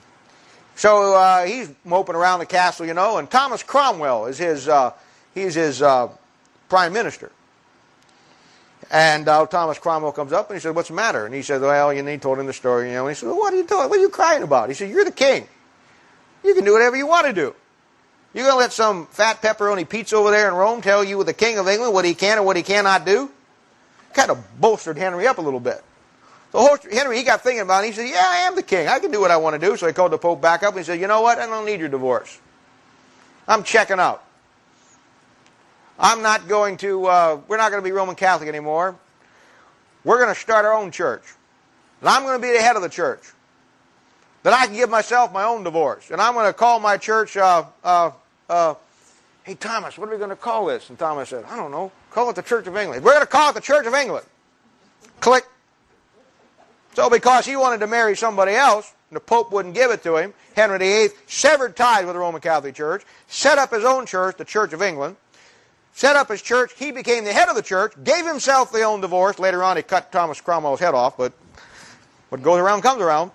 So uh, he's moping around the castle, you know, and Thomas Cromwell is his, uh, he's his uh, prime minister. And uh, Thomas Cromwell comes up and he said, what's the matter? And he said, well, you know, he told him the story, you know, and he said, well, what are you doing? What are you crying about? He said, you're the king. You can do whatever you want to do. You're going to let some fat pepperoni pizza over there in Rome tell you, the King of England, what he can and what he cannot do? Kind of bolstered Henry up a little bit. So Henry, he got thinking about it. He said, yeah, I am the king. I can do what I want to do. So he called the Pope back up and he said, you know what? I don't need your divorce. I'm checking out. I'm not going to, uh, we're not going to be Roman Catholic anymore. We're going to start our own church. And I'm going to be the head of the church. Then I can give myself my own divorce. And I'm going to call my church, uh, uh, uh, hey, Thomas, what are we going to call this? And Thomas said, I don't know. Call it the Church of England. We're going to call it the Church of England. Click. So because he wanted to marry somebody else, and the Pope wouldn't give it to him, Henry the Eighth severed ties with the Roman Catholic Church, set up his own church, the Church of England, set up his church, he became the head of the church, gave himself the own divorce. Later on he cut Thomas Cromwell's head off, but what goes around comes around.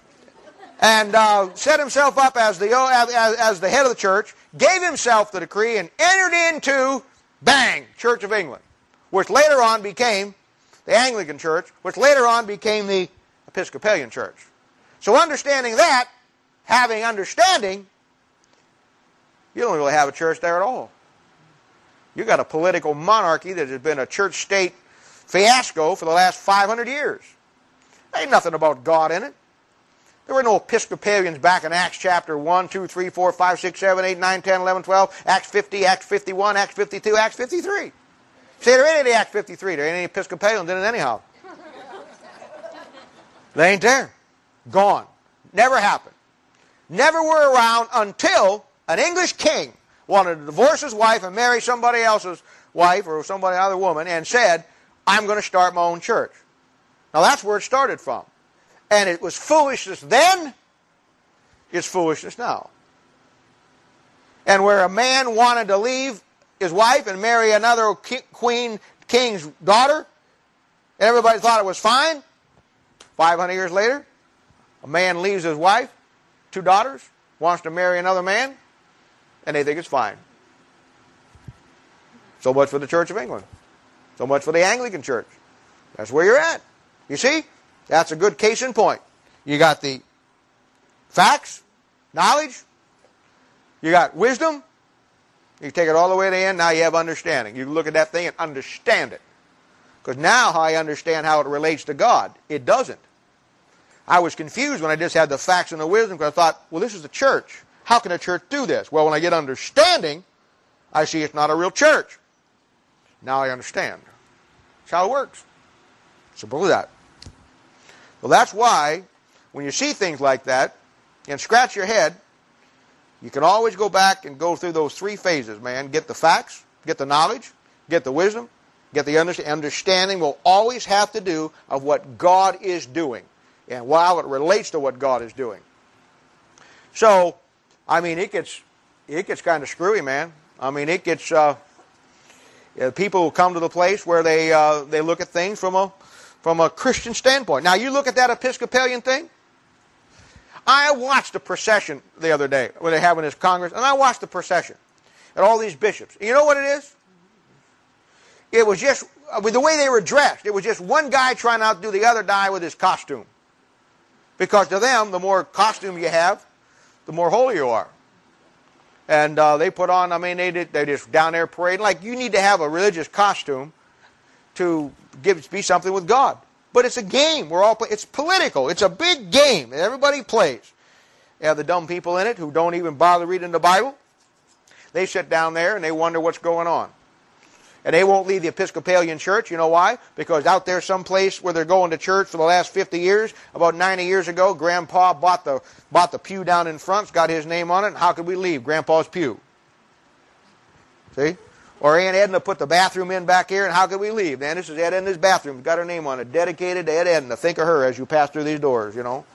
And uh, set himself up as the, as, as the head of the church, gave himself the decree, and entered into, bang, Church of England, which later on became the Anglican Church, which later on became the Episcopalian church. So understanding that, having understanding, you don't really have a church there at all. You've got a political monarchy that has been a church-state fiasco for the last five hundred years. There ain't nothing about God in it. There were no Episcopalians back in Acts chapter one, two, three, four, five, six, seven, eight, nine, ten, eleven, twelve, Acts fifty, Acts fifty-one, Acts fifty-two, Acts fifty-three. See, there ain't any Acts fifty-three. There ain't any Episcopalians in it anyhow. They ain't there. Gone. Never happened. Never were around until an English king wanted to divorce his wife and marry somebody else's wife or somebody other woman and said, I'm going to start my own church. Now that's where it started from. And it was foolishness then, it's foolishness now. And where a man wanted to leave his wife and marry another ki- queen king's daughter, and everybody thought it was fine, five hundred years later, a man leaves his wife, two daughters, wants to marry another man, and they think it's fine. So much for the Church of England. So much for the Anglican Church. That's where you're at. You see? That's a good case in point. You got the facts, knowledge, you got wisdom, you take it all the way to the end, now you have understanding. You look at that thing and understand it. Because now I understand how it relates to God. It doesn't. I was confused when I just had the facts and the wisdom because I thought, well, this is a church. How can a church do this? Well, when I get understanding, I see it's not a real church. Now I understand. That's how it works. Simple as that. Well, that's why when you see things like that and scratch your head, you can always go back and go through those three phases, man. Get the facts, get the knowledge, get the wisdom, get the understanding. Understanding will always have to do of what God is doing and how it relates to what God is doing. So, I mean, it gets it gets kind of screwy, man. I mean, it gets uh, people come to the place where they uh, they look at things from a from a Christian standpoint. Now, you look at that Episcopalian thing. I watched a procession the other day when they're having this Congress, and I watched the procession and all these bishops. You know what it is? It was just with the way they were dressed. It was just one guy trying to outdo the other guy with his costume. Because to them, the more costume you have, the more holy you are. And uh, they put on, I mean, they did, they just down there parading. Like, you need to have a religious costume to give be something with God. But it's a game. We're all play, it's political. It's a big game that everybody plays. You have the dumb people in it who don't even bother reading the Bible. They sit down there and they wonder what's going on. And they won't leave the Episcopalian church. You know why? Because out there someplace where they're going to church for the last fifty years, about ninety years ago, Grandpa bought the bought the pew down in front, it's got his name on it, and how could we leave Grandpa's pew? See? Or Aunt Edna put the bathroom in back here, and how could we leave? Man, this is Aunt Edna's bathroom. It's got her name on it. Dedicated to Aunt Edna. Think of her as you pass through these doors, you know.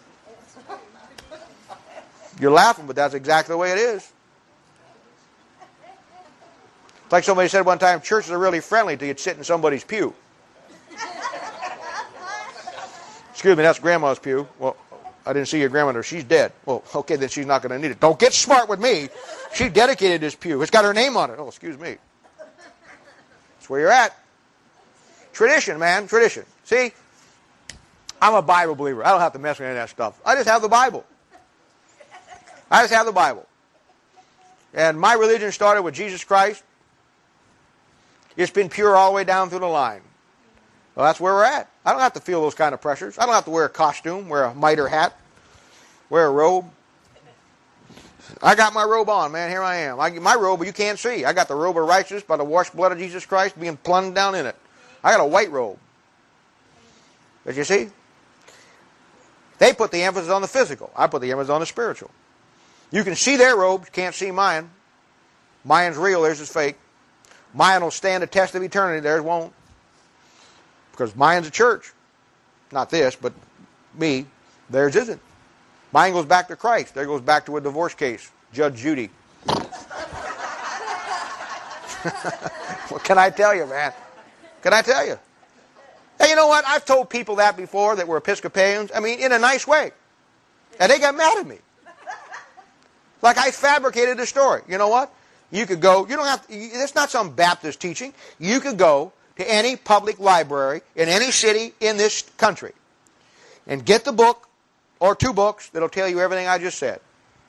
You're laughing, but that's exactly the way it is. It's like somebody said one time, churches are really friendly till you sit in somebody's pew. Excuse me, that's Grandma's pew. Well, I didn't see your grandmother. She's dead. Well, okay, then she's not going to need it. Don't get smart with me. She dedicated this pew. It's got her name on it. Oh, excuse me. That's where you're at. Tradition, man. Tradition. See? I'm a Bible believer. I don't have to mess with any of that stuff. I just have the Bible. I just have the Bible. And my religion started with Jesus Christ. It's been pure all the way down through the line. Well, that's where we're at. I don't have to feel those kind of pressures. I don't have to wear a costume, wear a mitre hat, wear a robe. I got my robe on, man. Here I am. I, my robe, you can't see. I got the robe of righteousness by the washed blood of Jesus Christ being plunged down in it. I got a white robe. But you see? They put the emphasis on the physical. I put the emphasis on the spiritual. You can see their robes, can't see mine. Mine's real, theirs is fake. Mine will stand the test of eternity, theirs won't. Because mine's a church. Not this, but me. Theirs isn't. Mine goes back to Christ. Theirs goes back to a divorce case. Judge Judy. What can I tell you, man? Can I tell you? Hey, you know what? I've told people that before that were Episcopalians. I mean, in a nice way. And they got mad at me. Like I fabricated the story. You know what? You could go, you don't have to, it's not some Baptist teaching. You could go to any public library in any city in this country. And get the book or two books that'll tell you everything I just said.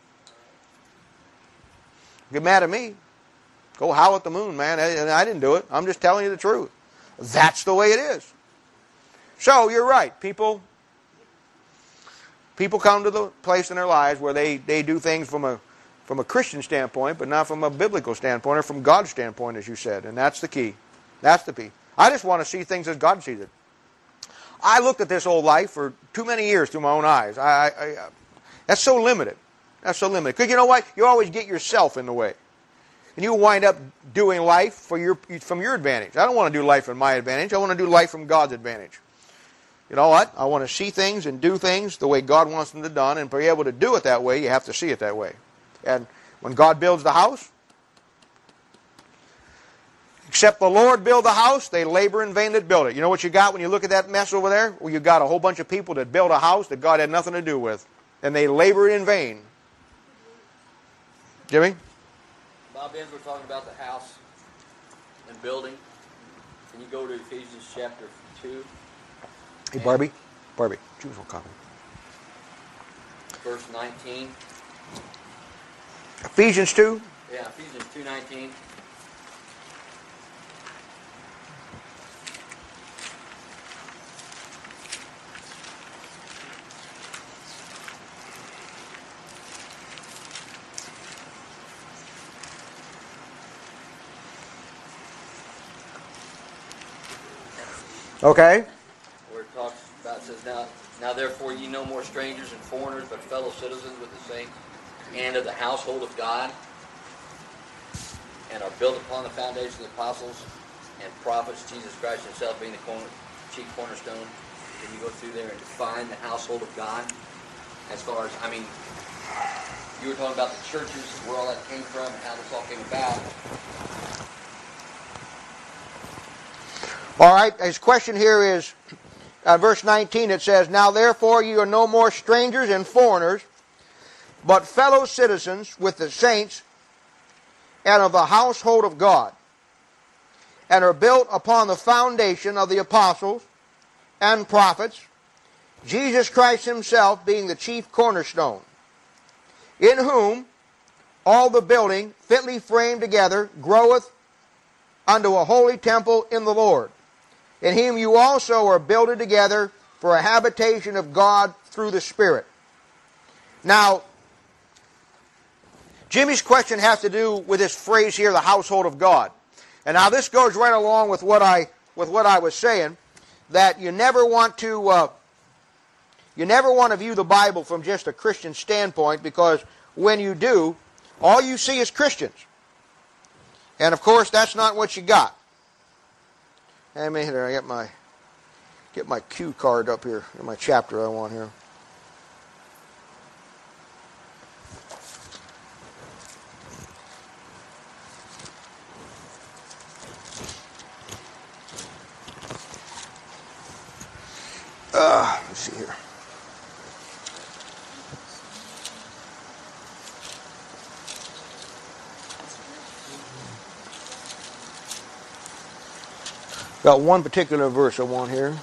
Get mad at me. Go howl at the moon, man. I, I didn't do it. I'm just telling you the truth. That's the way it is. So you're right. People people come to the place in their lives where they, they do things from a from a Christian standpoint, but not from a biblical standpoint or from God's standpoint, as you said. And that's the key. That's the key. I just want to see things as God sees it. I looked at this old life for too many years through my own eyes. I, I, I that's so limited. That's so limited. Because you know what? You always get yourself in the way. And you wind up doing life for your from your advantage. I don't want to do life from my advantage. I want to do life from God's advantage. You know what? I want to see things and do things the way God wants them to be done. And to be able to do it that way, you have to see it that way. And when God builds the house, except the Lord build the house, they labor in vain that build it. You know what you got when you look at that mess over there? Well, you got a whole bunch of people that build a house that God had nothing to do with. And they labor in vain. Jimmy? Bob Benz, we're talking about the house and building. Can you go to Ephesians chapter two? Hey, Barbie. Barbie, choose one copy. Verse nineteen. Ephesians two. Yeah, Ephesians two nineteen. Okay. Where it talks about, it says, now, now therefore ye no more strangers and foreigners, but fellow citizens with the saints, and of the household of God, and are built upon the foundation of the apostles and prophets, Jesus Christ himself being the corner, chief cornerstone. Can you go through there and define the household of God? As far as, I mean, you were talking about the churches, where all that came from, and how this all came about. All right, his question here is, uh, verse nineteen, it says, now therefore you are no more strangers and foreigners, but fellow citizens with the saints and of the household of God, and are built upon the foundation of the apostles and prophets, Jesus Christ himself being the chief cornerstone, in whom all the building fitly framed together groweth unto a holy temple in the Lord, in him you also are builded together for a habitation of God through the Spirit. Now, Jimmy's question has to do with this phrase here, the household of God. And now this goes right along with what I with what I was saying, that you never want to uh, you never want to view the Bible from just a Christian standpoint, because when you do, all you see is Christians. And of course, that's not what you got. Let me here, I get my get my cue card up here, in my chapter I want here. Uh, let's see here. Got one particular verse I want here.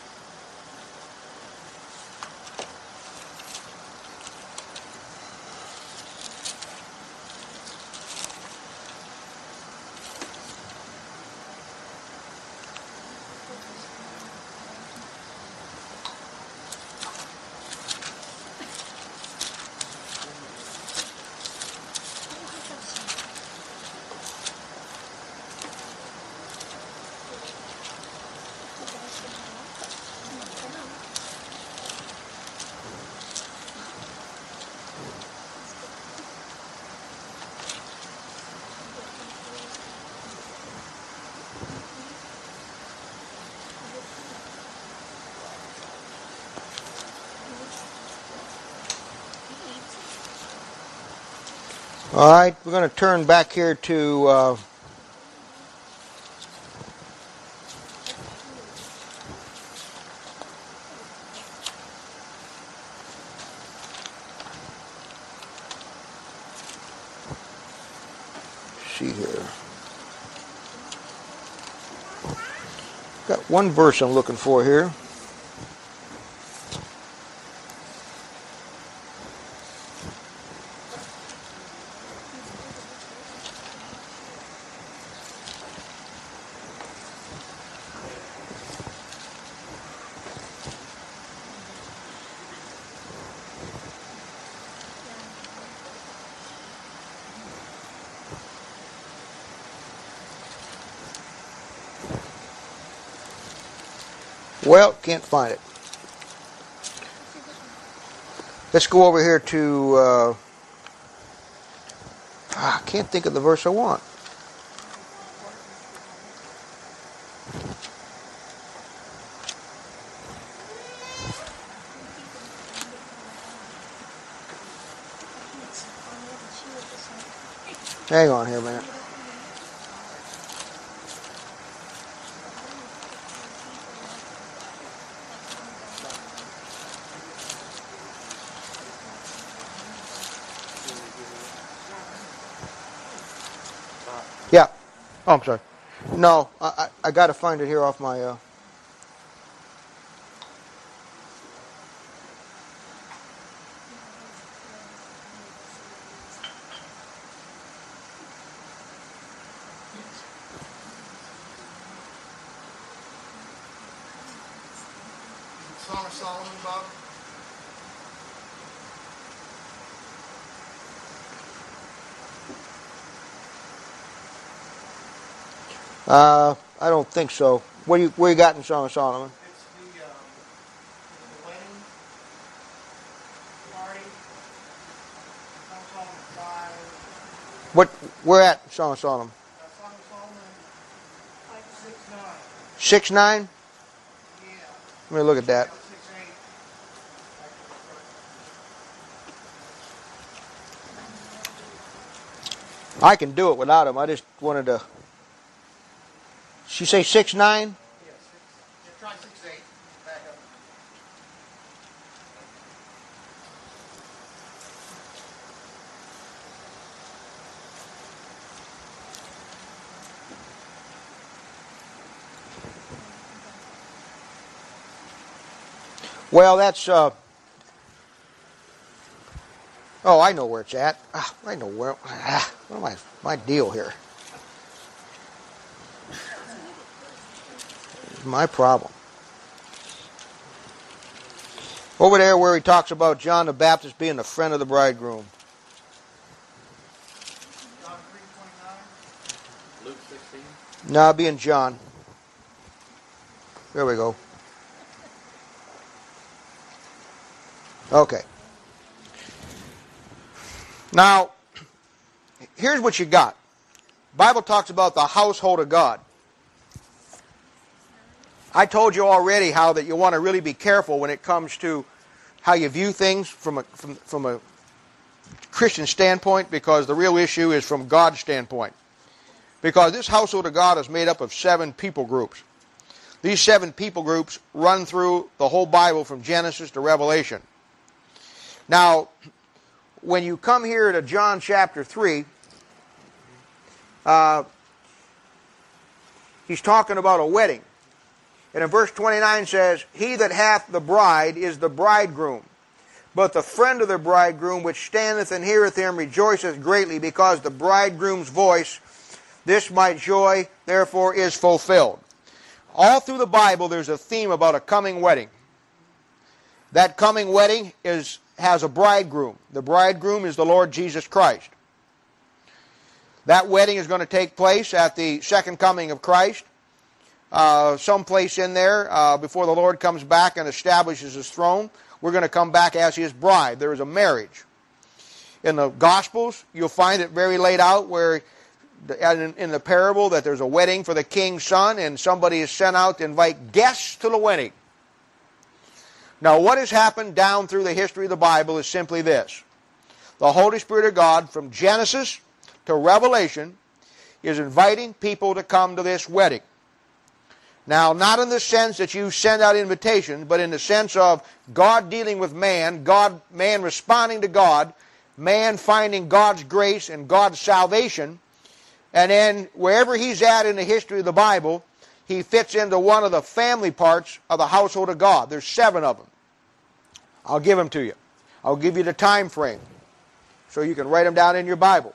All right, we're going to turn back here to uh, see here. Got one verse I'm looking for here. Well, can't find it. Let's go over here to, uh, I can't think of the verse I want. Hang on here a minute. Yeah. Oh, I'm sorry. No, I, I, I got to find it here off my... Uh, Song of Solomon, Bob? uh, I don't think so. What do you, where you got in Song of Solomon? It's the, um, the wedding party. Song of Solomon five. What? Where at Song of Solomon? Uh, Song of Solomon six nine. Six nine. Yeah. Let me look at that. six eight. I can do it without him. I just wanted to. She say six nine? Yeah, six. Yeah, try six eight. Back up. Well, that's. Uh, oh, I know where it's at. Ah, I know where. Ah, what am I? My deal here. My problem. Over there where he talks about John the Baptist being the friend of the bridegroom. John three twenty-nine. Luke sixteen. No, being John. There we go. Okay. Now, here's what you got. Bible talks about the household of God. I told you already how that you want to really be careful when it comes to how you view things from a, from, from a Christian standpoint, because the real issue is from God's standpoint. Because this household of God is made up of seven people groups. These seven people groups run through the whole Bible from Genesis to Revelation. Now, when you come here to John chapter three, uh, he's talking about a wedding. And in verse twenty-nine says, "He that hath the bride is the bridegroom. But the friend of the bridegroom, which standeth and heareth him, rejoiceth greatly, because the bridegroom's voice, this my joy, therefore is fulfilled." All through the Bible, there's a theme about a coming wedding. That coming wedding is has a bridegroom. The bridegroom is the Lord Jesus Christ. That wedding is going to take place at the second coming of Christ. Uh, someplace in there uh, before the Lord comes back and establishes His throne. We're going to come back as His bride. There is a marriage. In the Gospels, you'll find it very laid out where in, in the parable that there's a wedding for the king's son and somebody is sent out to invite guests to the wedding. Now, what has happened down through the history of the Bible is simply this. The Holy Spirit of God, from Genesis to Revelation, is inviting people to come to this wedding. Now, not in the sense that you send out invitations, but in the sense of God dealing with man, God, man responding to God, man finding God's grace and God's salvation, and then wherever he's at in the history of the Bible, he fits into one of the family parts of the household of God. There's seven of them. I'll give them to you. I'll give you the time frame so you can write them down in your Bible.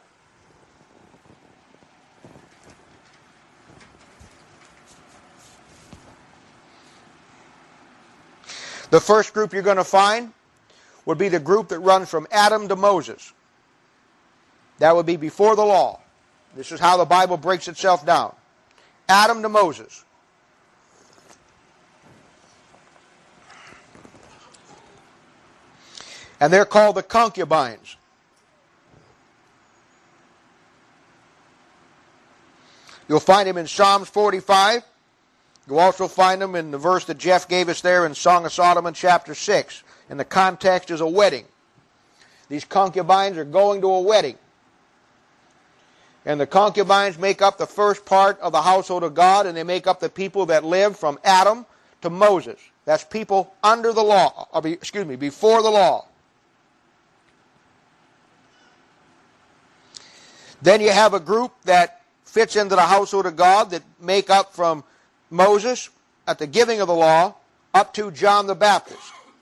The first group you're going to find would be the group that runs from Adam to Moses. That would be before the law. This is how the Bible breaks itself down. Adam to Moses. And they're called the concubines. You'll find them in Psalms forty-five. You'll also find them in the verse that Jeff gave us there in Song of Solomon chapter six. And the context is a wedding. These concubines are going to a wedding. And the concubines make up the first part of the household of God, and they make up the people that lived from Adam to Moses. That's people under the law, or be, excuse me, before the law. Then you have a group that fits into the household of God that make up from Moses at the giving of the law up to John the Baptist.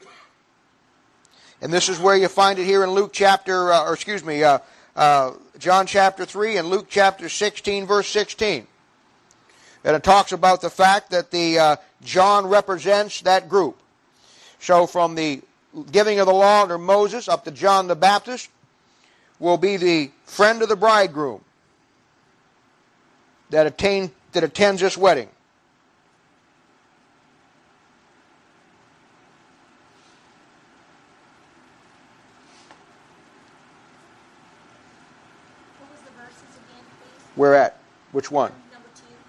And this is where you find it here in Luke chapter, uh, or excuse me, uh, uh, John chapter three and Luke chapter sixteen, verse sixteen. And it talks about the fact that the uh, John represents that group. So from the giving of the law under Moses up to John the Baptist will be the friend of the bridegroom that attain, that attends this wedding. What was the verses again, please? Where at? Which one? Number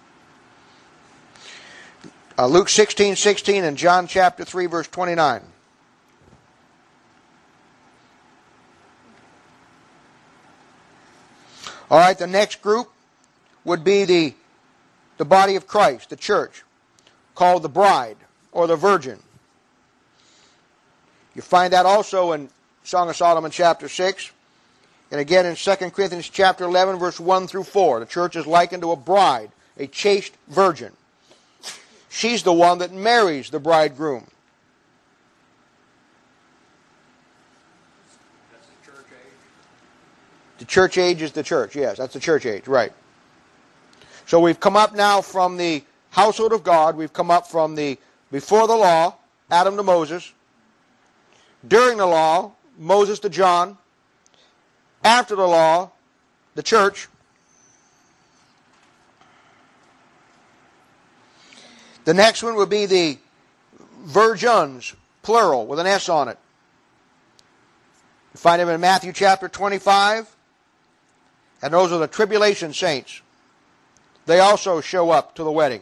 two. Uh, Luke sixteen sixteen and John chapter three, verse twenty-nine. All right, the next group would be the, the body of Christ, the church, called the bride or the virgin. You find that also in Song of Solomon chapter six, and again in Second Corinthians chapter eleven, verse one through four. The church is likened to a bride, a chaste virgin. She's the one that marries the bridegroom. That's the church age. The church age is the church, yes, that's the church age, right. So we've come up now from the household of God, we've come up from the before the law, Adam to Moses, during the law, Moses to John, after the law, the church. The next one would be the virgins, plural, with an S on it. You find them in Matthew chapter twenty-five. And those are the tribulation saints. They also show up to the wedding.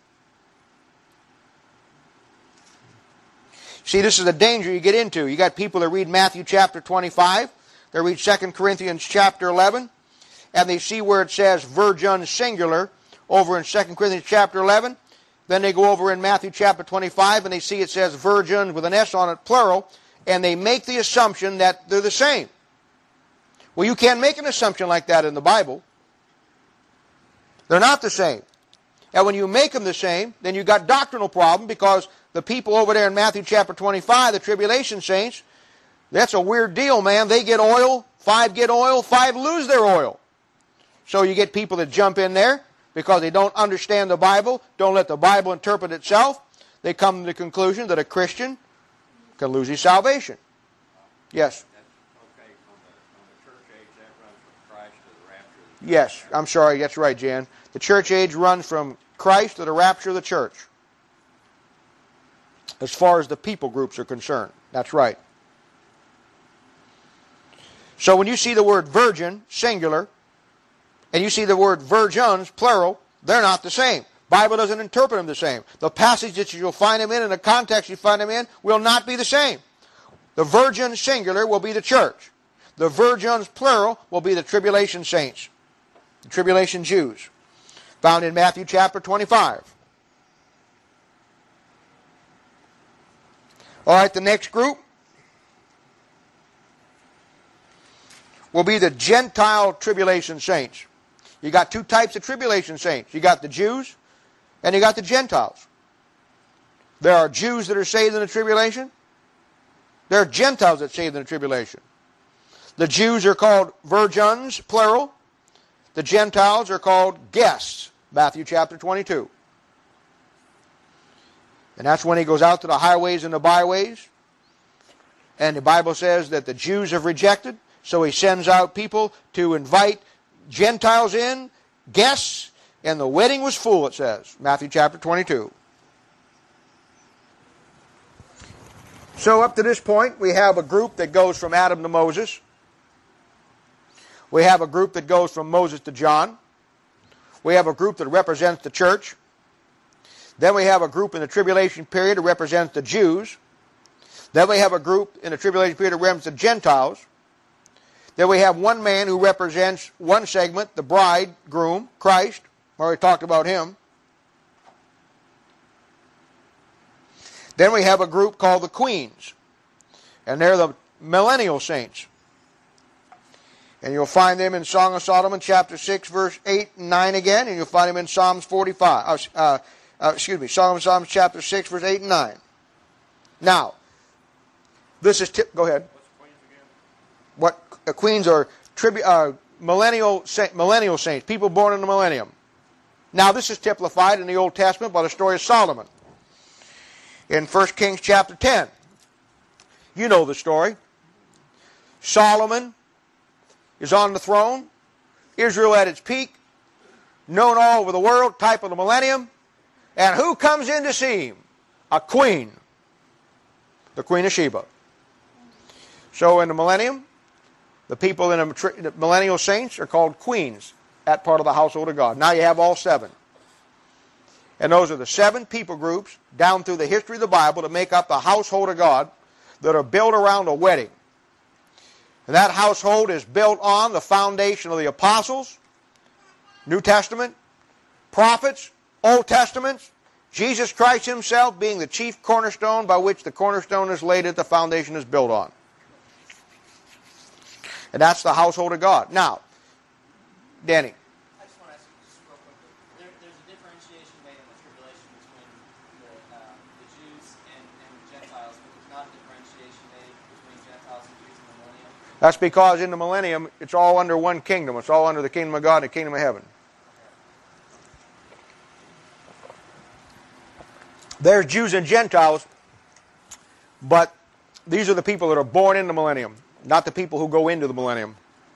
See, this is the danger you get into. You got people that read Matthew chapter twenty-five. They read Second Corinthians chapter eleven. And they see where it says virgin singular over in Second Corinthians chapter eleven. Then they go over in Matthew chapter twenty-five and they see it says virgin with an S on it, plural. And they make the assumption that they're the same. Well, you can't make an assumption like that in the Bible. They're not the same. And when you make them the same, then you've got doctrinal problem, because the people over there in Matthew chapter twenty-five, the tribulation saints, that's a weird deal, man. They get oil, five get oil, five lose their oil. So you get people that jump in there because they don't understand the Bible, don't let the Bible interpret itself. They come to the conclusion that a Christian can lose his salvation. Yes? Okay, on the, on the church age, that runs from Christ to the rapture of the church. Yes, I'm sorry, that's right, Jan. The church age runs from Christ to the rapture of the church, as far as the people groups are concerned. That's right. So when you see the word virgin, singular, and you see the word virgins, plural, they're not the same. Bible doesn't interpret them the same. The passage that you'll find them in and the context you find them in will not be the same. The virgin singular will be the church. The virgins plural will be the tribulation saints, the tribulation Jews, found in Matthew chapter twenty-five. All right, the next group will be the Gentile tribulation saints. You got two types of tribulation saints. You got the Jews and you got the Gentiles. There are Jews that are saved in the tribulation. There are Gentiles that are saved in the tribulation. The Jews are called virgins, plural. The Gentiles are called guests, Matthew chapter twenty-two. And that's when he goes out to the highways and the byways. And the Bible says that the Jews have rejected, so he sends out people to invite Gentiles in, guests, and the wedding was full, it says, Matthew chapter twenty-two. So up to this point, we have a group that goes from Adam to Moses. We have a group that goes from Moses to John. We have a group that represents the church. Then we have a group in the tribulation period that represents the Jews. Then we have a group in the tribulation period that represents the Gentiles. Then we have one man who represents one segment, the bridegroom, Christ. We already talked about him. Then we have a group called the Queens, and they're the millennial saints. And you'll find them in Song of Solomon, chapter six, verse eight and nine again, and you'll find them in Psalms forty-five. Uh, uh, excuse me, Song of Solomon, chapter six, verse eight and nine. Now, this is tip. Go ahead. What's Queens again? What uh, Queens are tribu- uh, millennial sa- millennial saints, people born in the millennium. Now, this is typified in the Old Testament by the story of Solomon. In First Kings chapter ten. You know the story. Solomon is on the throne. Israel at its peak. Known all over the world. Type of the millennium. And who comes in to see him? A queen. The Queen of Sheba. So in the millennium, the people in the, the millennial saints are called queens. That part of the household of God. Now you have all seven. And those are the seven people groups down through the history of the Bible that make up the household of God that are built around a wedding. And that household is built on the foundation of the apostles, New Testament, prophets, Old Testaments, Jesus Christ himself being the chief cornerstone by which the cornerstone is laid that the foundation is built on. And that's the household of God. Now, Danny. I just want to ask you just real quickly. There, there's a differentiation made in the tribulation between the, uh, the Jews and, and the Gentiles, but there's not a differentiation made between Gentiles and Jews in the millennium. That's because in the millennium, it's all under one kingdom. It's all under the kingdom of God and the kingdom of heaven. There's Jews and Gentiles, but these are the people that are born in the millennium, not the people who go into the millennium.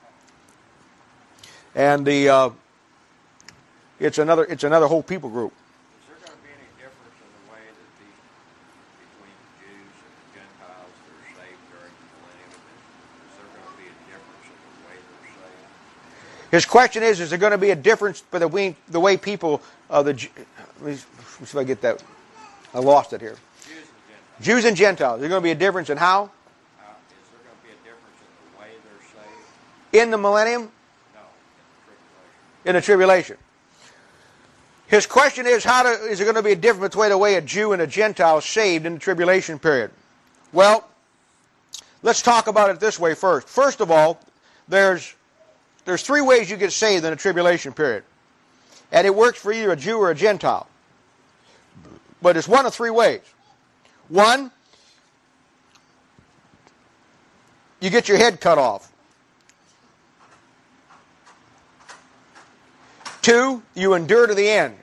And the uh, it's another it's another whole people group. Is there going to be any difference in the way that these, between the Jews and the Gentiles that are saved during the millennium? Is there going to be a difference in the way they're saved? His question is: Is there going to be a difference between the way people uh, the let me see if I get that. I lost it here. Jews and Gentiles. Jews and Gentiles. There's going to be a difference in how? Uh, is there going to be a difference in the way they're saved? In the millennium? No, in the tribulation. In the tribulation. His question is, how do, is there going to be a difference between the way a Jew and a Gentile is saved in the tribulation period? Well, let's talk about it this way first. First of all, there's, there's three ways you get saved in the tribulation period. And it works for either a Jew or a Gentile. But it's one of three ways. One, you get your head cut off. Two, you endure to the end.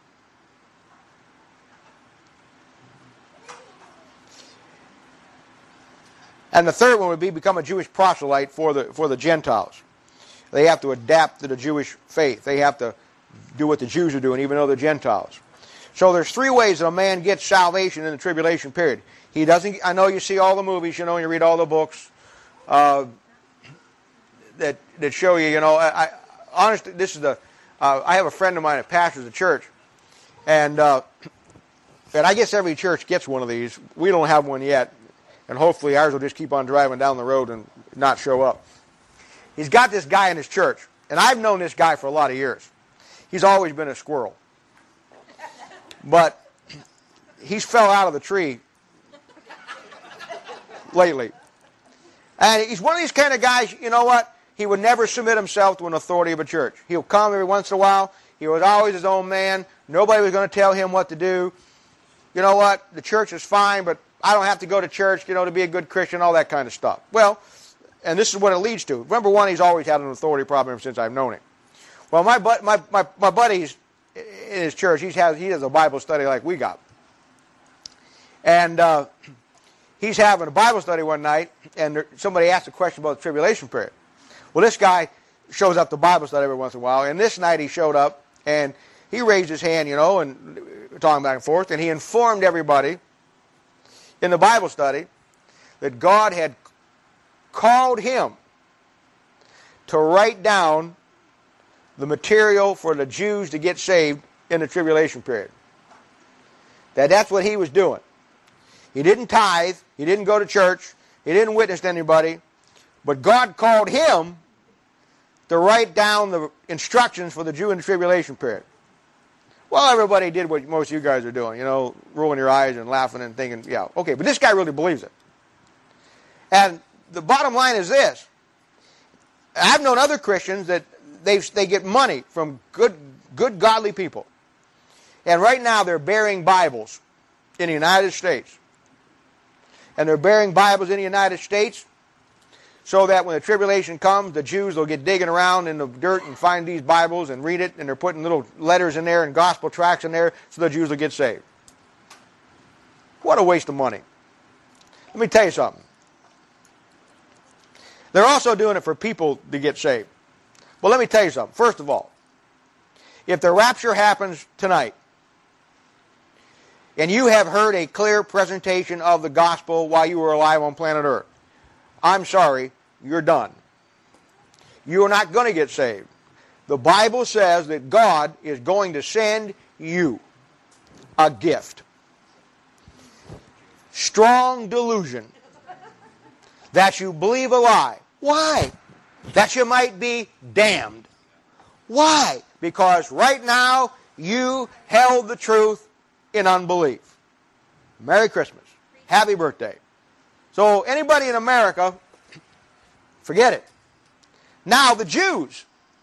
And the third one would be become a Jewish proselyte for the for the Gentiles. They have to adapt to the Jewish faith. They have to do what the Jews are doing, even though they're Gentiles. So there's three ways that a man gets salvation in the tribulation period. He doesn't. I know you see all the movies, you know, and you read all the books uh, that that show you. You know, I, I honestly, this is the. Uh, I have a friend of mine that pastors a church, and uh, and I guess every church gets one of these. We don't have one yet, and hopefully ours will just keep on driving down the road and not show up. He's got this guy in his church, and I've known this guy for a lot of years. He's always been a squirrel. But he's fell out of the tree lately. And he's one of these kind of guys, you know what? He would never submit himself to an authority of a church. He'll come every once in a while. He was always his own man. Nobody was going to tell him what to do. You know what? The church is fine, but I don't have to go to church, you know, to be a good Christian, all that kind of stuff. Well, and this is what it leads to. Number one, he's always had an authority problem ever since I've known him. Well, my, my, my, my buddies in his church, he has, he has a Bible study like we got. And uh, he's having a Bible study one night, and there, somebody asked a question about the tribulation period. Well, this guy shows up to Bible study every once in a while, and this night he showed up, and he raised his hand, you know, and talking back and forth, and he informed everybody in the Bible study that God had called him to write down the material for the Jews to get saved in the tribulation period. That that's what he was doing. He didn't tithe, he didn't go to church, he didn't witness to anybody, but God called him to write down the instructions for the Jew in the tribulation period. Well, everybody did what most of you guys are doing, you know, rolling your eyes and laughing and thinking, yeah, okay, but this guy really believes it. And the bottom line is this. I've known other Christians that they they get money from good, good godly people. And right now they're bearing Bibles in the United States. And they're bearing Bibles in the United States so that when the tribulation comes, the Jews will get digging around in the dirt and find these Bibles and read it, and they're putting little letters in there and gospel tracts in there so the Jews will get saved. What a waste of money. Let me tell you something. They're also doing it for people to get saved. Well, let me tell you something. First of all, if the rapture happens tonight, and you have heard a clear presentation of the gospel while you were alive on planet Earth, I'm sorry, you're done. You are not going to get saved. The Bible says that God is going to send you a gift. Strong delusion that you believe a lie. Why? That you might be damned. Why? Because right now you held the truth in unbelief. Merry Christmas. Happy birthday. So anybody in America, forget it. Now the Jews,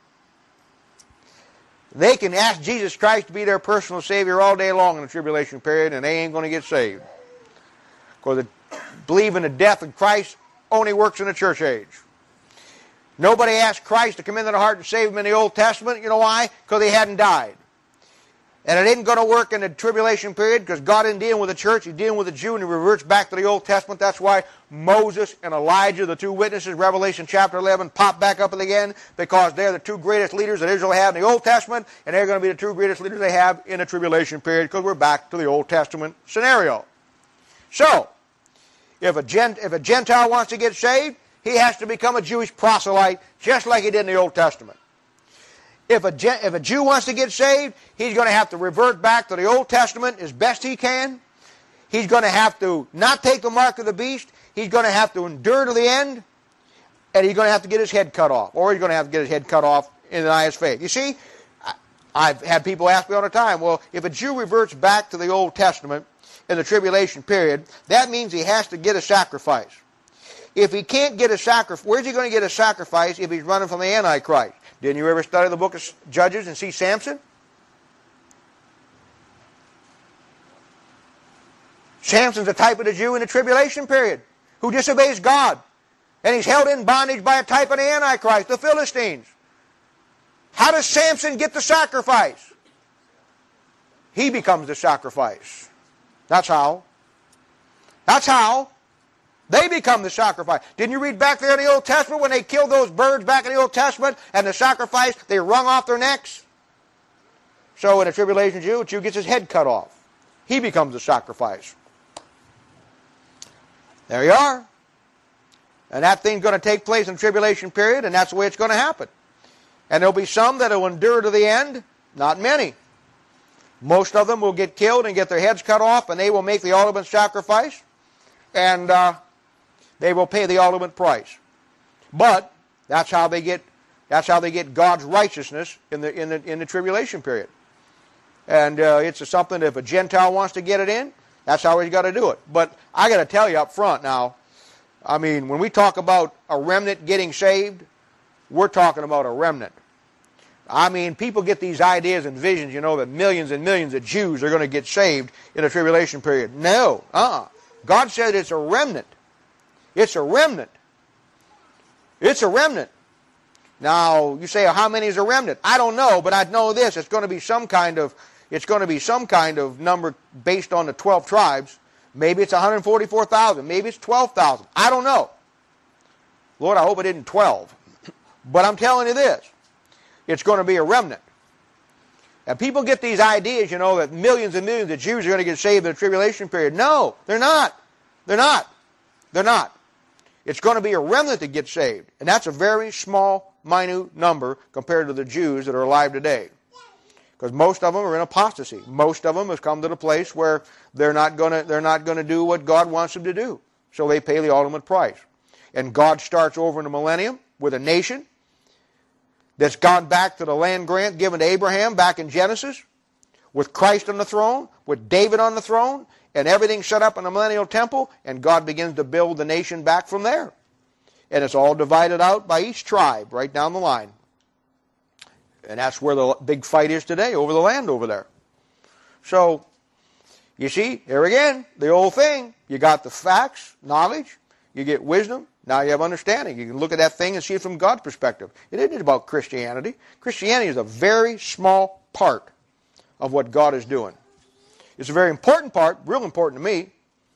they can ask Jesus Christ to be their personal Savior all day long in the tribulation period, and they ain't going to get saved. Because believing the death of Christ only works in the church age. Nobody asked Christ to come into the heart and save them in the Old Testament. You know why? Because he hadn't died. And it isn't going to work in the tribulation period because God isn't dealing with the church. He's dealing with the Jew, and he reverts back to the Old Testament. That's why Moses and Elijah, the two witnesses, Revelation chapter eleven, pop back up again, because they're the two greatest leaders that Israel had in the Old Testament, and they're going to be the two greatest leaders they have in the tribulation period because we're back to the Old Testament scenario. So, if a, gent, if a Gentile wants to get saved, he has to become a Jewish proselyte just like he did in the Old Testament. If a, if a Jew wants to get saved, he's going to have to revert back to the Old Testament as best he can. He's going to have to not take the mark of the beast. He's going to have to endure to the end. And he's going to have to get his head cut off. Or he's going to have to get his head cut off in the highest faith. You see, I've had people ask me all the time, well, if a Jew reverts back to the Old Testament in the tribulation period, that means he has to get a sacrifice. If he can't get a sacrifice, where's he going to get a sacrifice if he's running from the Antichrist? Didn't you ever study the book of Judges and see Samson? Samson's a type of the Jew in the tribulation period who disobeys God. And he's held in bondage by a type of the Antichrist, the Philistines. How does Samson get the sacrifice? He becomes the sacrifice. That's how. That's how. They become the sacrifice. Didn't you read back there in the Old Testament when they killed those birds back in the Old Testament and the sacrifice, they wrung off their necks? So in a tribulation Jew, a Jew gets his head cut off. He becomes the sacrifice. There you are. And that thing's going to take place in the tribulation period, and that's the way it's going to happen. And there'll be some that will endure to the end, not many. Most of them will get killed and get their heads cut off, and they will make the ultimate sacrifice. And uh, they will pay the ultimate price. But that's how they get that's how they get God's righteousness in the in the in the tribulation period. And uh, it's a, something that if a Gentile wants to get it in, that's how he's got to do it. But I got to tell you up front now, I mean, when we talk about a remnant getting saved, we're talking about a remnant. I mean, people get these ideas and visions, you know, that millions and millions of Jews are going to get saved in the tribulation period. No, uh-uh. God said it's a remnant. It's a remnant. It's a remnant. Now, you say, how many is a remnant? I don't know, but I know this. It's going to be some kind of, it's going to be some kind of number based on the twelve tribes. Maybe it's one hundred forty-four thousand. Maybe it's twelve thousand. I don't know. Lord, I hope it isn't twelve. But I'm telling you this. It's going to be a remnant. And people get these ideas, you know, that millions and millions of Jews are going to get saved in the tribulation period. No, they're not. They're not. They're not. It's going to be a remnant that gets saved. And that's a very small, minute number compared to the Jews that are alive today. Because most of them are in apostasy. Most of them have come to the place where they're not going to they're not going to do what God wants them to do. So they pay the ultimate price. And God starts over in the millennium with a nation that's gone back to the land grant given to Abraham back in Genesis, with Christ on the throne, with David on the throne, and everything set up in the millennial temple, and God begins to build the nation back from there. And it's all divided out by each tribe right down the line. And that's where the big fight is today, over the land over there. So, you see, here again, the old thing. You got the facts, knowledge, you get wisdom, now you have understanding. You can look at that thing and see it from God's perspective. It isn't about Christianity. Christianity is a very small part of what God is doing. It's a very important part, real important to me,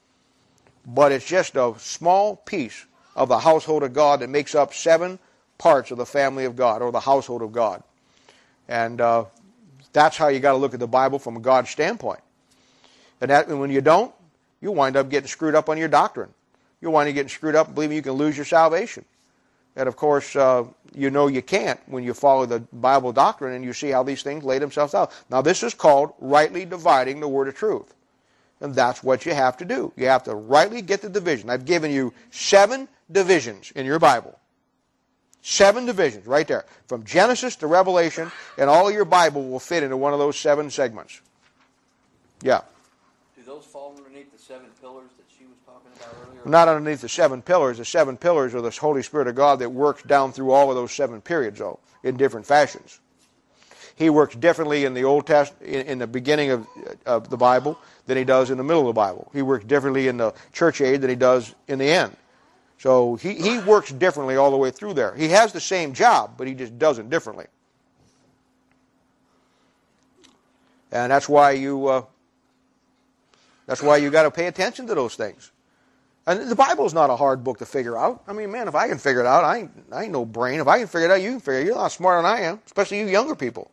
but it's just a small piece of the household of God that makes up seven parts of the family of God, or the household of God. And uh, that's how you got to look at the Bible from a God's standpoint. And, that, and when you don't, you wind up getting screwed up on your doctrine. You wind up getting screwed up and believing you can lose your salvation. And of course, uh, you know you can't when you follow the Bible doctrine and you see how these things lay themselves out. Now this is called rightly dividing the word of truth. And that's what you have to do. You have to rightly get the division. I've given you seven divisions in your Bible. Seven divisions right there. From Genesis to Revelation, and all of your Bible will fit into one of those seven segments. Yeah. Do those fall underneath the seven pillars that she was talking about earlier? Not underneath the seven pillars. The seven pillars are the Holy Spirit of God that works down through all of those seven periods, though, in different fashions. He works differently in the Old Testament, in, in the beginning of, of the Bible, than he does in the middle of the Bible. He works differently in the church age than he does in the end. So he, he works differently all the way through there. He has the same job, but he just does it differently. And that's why you uh, that's why you got to pay attention to those things. And the Bible's not a hard book to figure out. I mean, man, if I can figure it out, I ain't, I ain't no brain. If I can figure it out, you can figure it out. You're a lot smarter than I am, especially you younger people.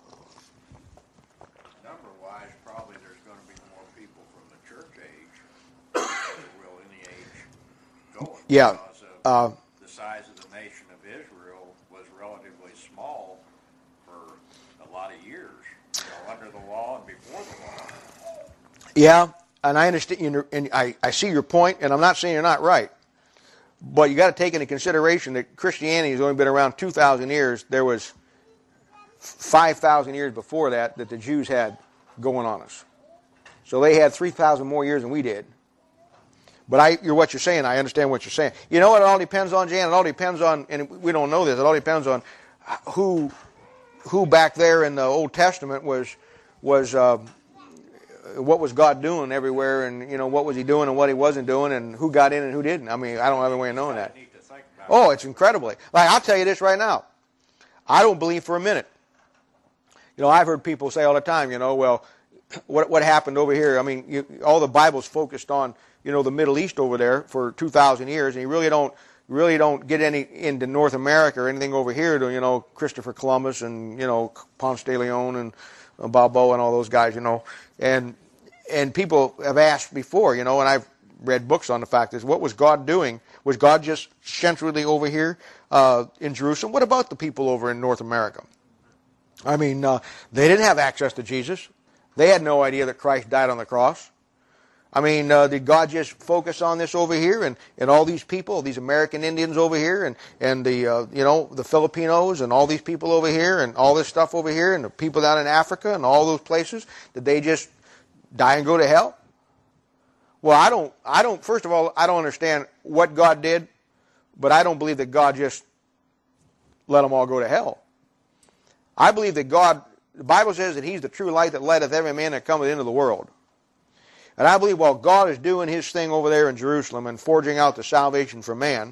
Number-wise, probably there's going to be more people from the church age than there will any age going. Yeah. Because of Uh, the size of the nation of Israel was relatively small for a lot of years, you know, under the law and before the law. Yeah, and I understand, you know, and I, I see your point, and I'm not saying you're not right. But you got to take into consideration that Christianity has only been around two thousand years. There was five thousand years before that that the Jews had going on us. So they had three thousand more years than we did. But I, you're what you're saying. I understand what you're saying. You know what it all depends on, Jan? It all depends on, and we don't know this, it all depends on who who back there in the Old Testament was, was uh, what was God doing everywhere, and you know what was he doing and what he wasn't doing, and who got in and who didn't. I mean, I don't have a way of knowing that. Oh, it's incredibly. Like, I'll tell you this right now. I don't believe for a minute. You know, I've heard people say all the time, you know, well, what what happened over here? I mean, you, all the Bible's focused on, you know, the Middle East over there for two thousand years, and you really don't really don't get any into North America or anything over here to, you know, Christopher Columbus and, you know, Ponce de Leon and uh, Balboa and all those guys, you know. And and people have asked before, you know, and I've read books on the fact is, what was God doing? Was God just centrally over here uh, in Jerusalem? What about the people over in North America? I mean, uh, they didn't have access to Jesus. They had no idea that Christ died on the cross. I mean, uh, did God just focus on this over here and, and all these people, these American Indians over here and, and the, uh, you know, the Filipinos and all these people over here and all this stuff over here and the people down in Africa and all those places, did they just die and go to hell? Well, I don't, I don't, first of all, I don't understand what God did, but I don't believe that God just let them all go to hell. I believe that God, the Bible says that He's the true light that lighteth every man that cometh into the world. And I believe while God is doing His thing over there in Jerusalem and forging out the salvation for man,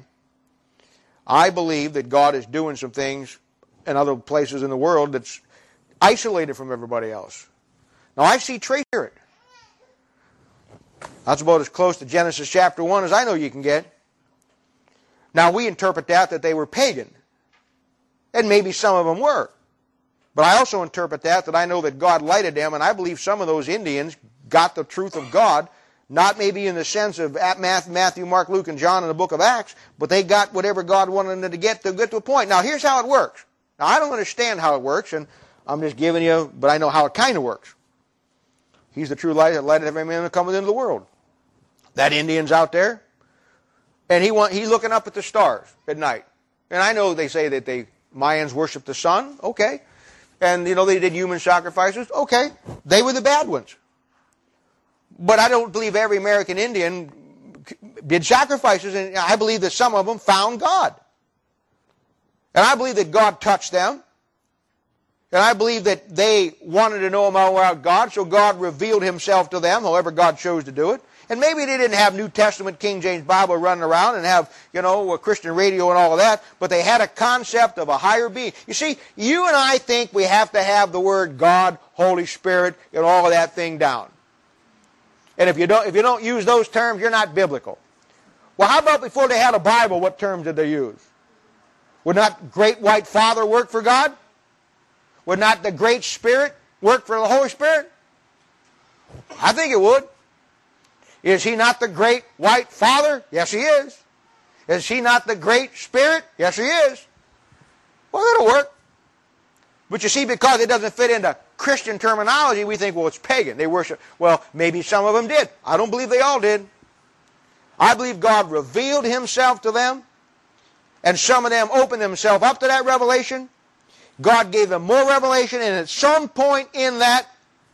I believe that God is doing some things in other places in the world that's isolated from everybody else. Now I see trace here. That's about as close to Genesis chapter one as I know you can get. Now we interpret that that they were pagan. And maybe some of them were. But I also interpret that that I know that God lighted them, and I believe some of those Indians got the truth of God Not maybe in the sense of Matthew, Mark, Luke, and John in the book of Acts, but they got whatever God wanted them to get to get to a point. Now, here's how it works. Now, I don't understand how it works, and I'm just giving you, but I know how it kind of works. He's the true light that lighteth every man that cometh into the world. That Indian's out there, and he want, he's looking up at the stars at night. And I know they say that they Mayans worship the sun, okay. And, you know, they did human sacrifices, okay. They were the bad ones. But I don't believe every American Indian did sacrifices, and I believe that some of them found God. And I believe that God touched them. And I believe that they wanted to know more about God, so God revealed himself to them, however God chose to do it. And maybe they didn't have New Testament King James Bible running around and have, you know, a Christian radio and all of that, but they had a concept of a higher being. You see, you and I think we have to have the word God, Holy Spirit, and all of that thing down. And if you don't, if you don't use those terms, you're not biblical. Well, how about before they had a Bible, what terms did they use? Would not Great White Father work for God? Would not the Great Spirit work for the Holy Spirit? I think it would. Is he not the Great White Father? Yes, he is. Is he not the Great Spirit? Yes, he is. Well, it'll work. But you see, because it doesn't fit into Christian terminology, we think, well, it's pagan. They worship. Well, maybe some of them did. I don't believe they all did. I believe God revealed himself to them, and some of them opened themselves up to that revelation. God gave them more revelation, and at some point in that,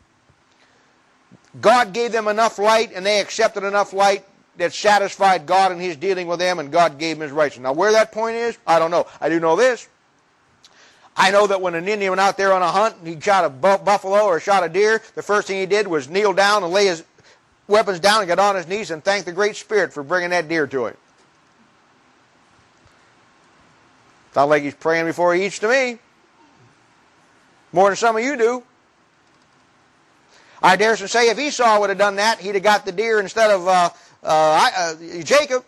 God gave them enough light, and they accepted enough light that satisfied God in his dealing with them, and God gave them his righteousness. Now, where that point is, I don't know. I do know this. I know that when an Indian went out there on a hunt, and he shot a buffalo or shot a deer, the first thing he did was kneel down and lay his weapons down and get on his knees and thank the Great Spirit for bringing that deer to him. Sounds like he's praying before he eats to me. More than some of you do. I dare say if Esau would have done that, he'd have got the deer instead of uh, uh, uh, Jacob.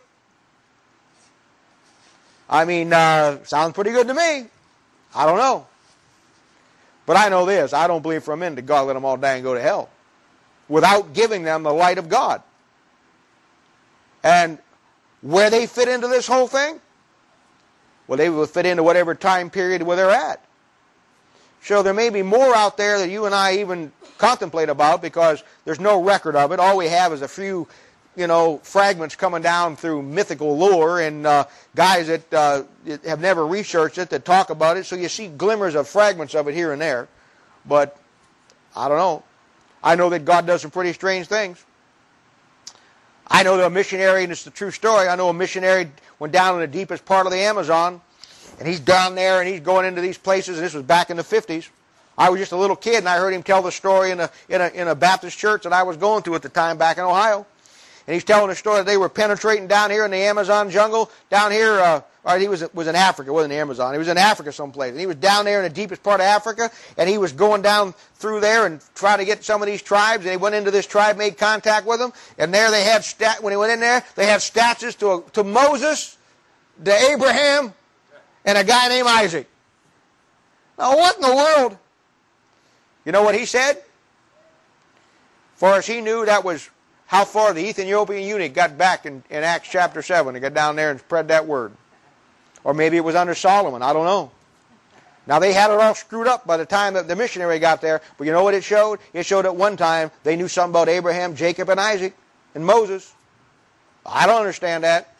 I mean, uh, sounds pretty good to me. I don't know. But I know this. I don't believe for a minute that God let them all die and go to hell without giving them the light of God. And where they fit into this whole thing? Well, they will fit into whatever time period where they're at. So there may be more out there that you and I even contemplate about because there's no record of it. All we have is a few, you know, fragments coming down through mythical lore and uh, guys that uh, have never researched it that talk about it. So you see glimmers of fragments of it here and there. But I don't know. I know that God does some pretty strange things. I know that a missionary, and it's the true story, I know a missionary went down in the deepest part of the Amazon, and he's down there and he's going into these places, and this was back in the fifties. I was just a little kid, and I heard him tell the story in a, in a, in a Baptist church that I was going to at the time back in Ohio. And he's telling the story that they were penetrating down here in the Amazon jungle, down here, uh, or he was was in Africa, it wasn't the Amazon, he was in Africa someplace. And he was down there in the deepest part of Africa, and he was going down through there and trying to get some of these tribes, and he went into this tribe, made contact with them, and there they had, stat when he went in there, they had statues to, a, to Moses, to Abraham, and a guy named Isaac. Now what in the world? You know what he said? Far as he knew, that was how far the Ethiopian eunuch got back in, in Acts chapter seven. He got down there and spread that word. Or maybe it was under Solomon. I don't know. Now, they had it all screwed up by the time that the missionary got there. But you know what it showed? It showed at one time they knew something about Abraham, Jacob, and Isaac, and Moses. I don't understand that.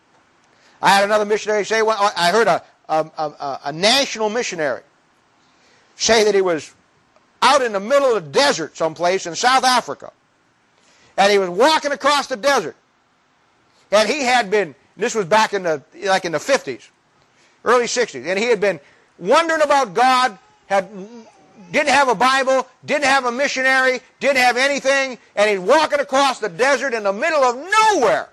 I had another missionary say, well, I heard a, a, a, a national missionary say that he was out in the middle of the desert someplace in South Africa. And he was walking across the desert. And he had been, this was back in the, like in the fifties, early sixties. And he had been wondering about God, had, didn't have a Bible, didn't have a missionary, didn't have anything. And he's walking across the desert in the middle of nowhere.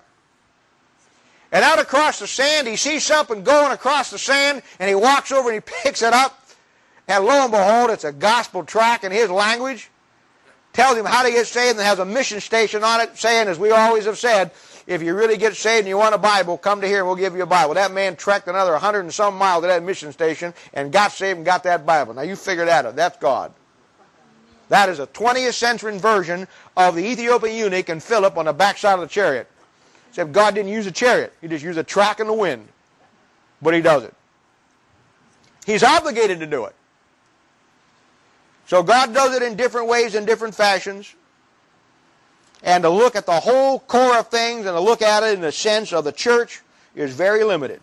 And out across the sand, he sees something going across the sand. And he walks over and he picks it up. And lo and behold, it's a gospel tract in his language. Tells him how to get saved and has a mission station on it saying, as we always have said, if you really get saved and you want a Bible, come to here and we'll give you a Bible. That man trekked another one hundred and some miles to that mission station and got saved and got that Bible. Now you figure that out. That's God. That is a twentieth century version of the Ethiopian eunuch and Philip on the backside of the chariot. Except God didn't use a chariot. He just used a track in the wind. But he does it. He's obligated to do it. So God does it in different ways, in different fashions. And to look at the whole core of things and to look at it in the sense of the church is very limited.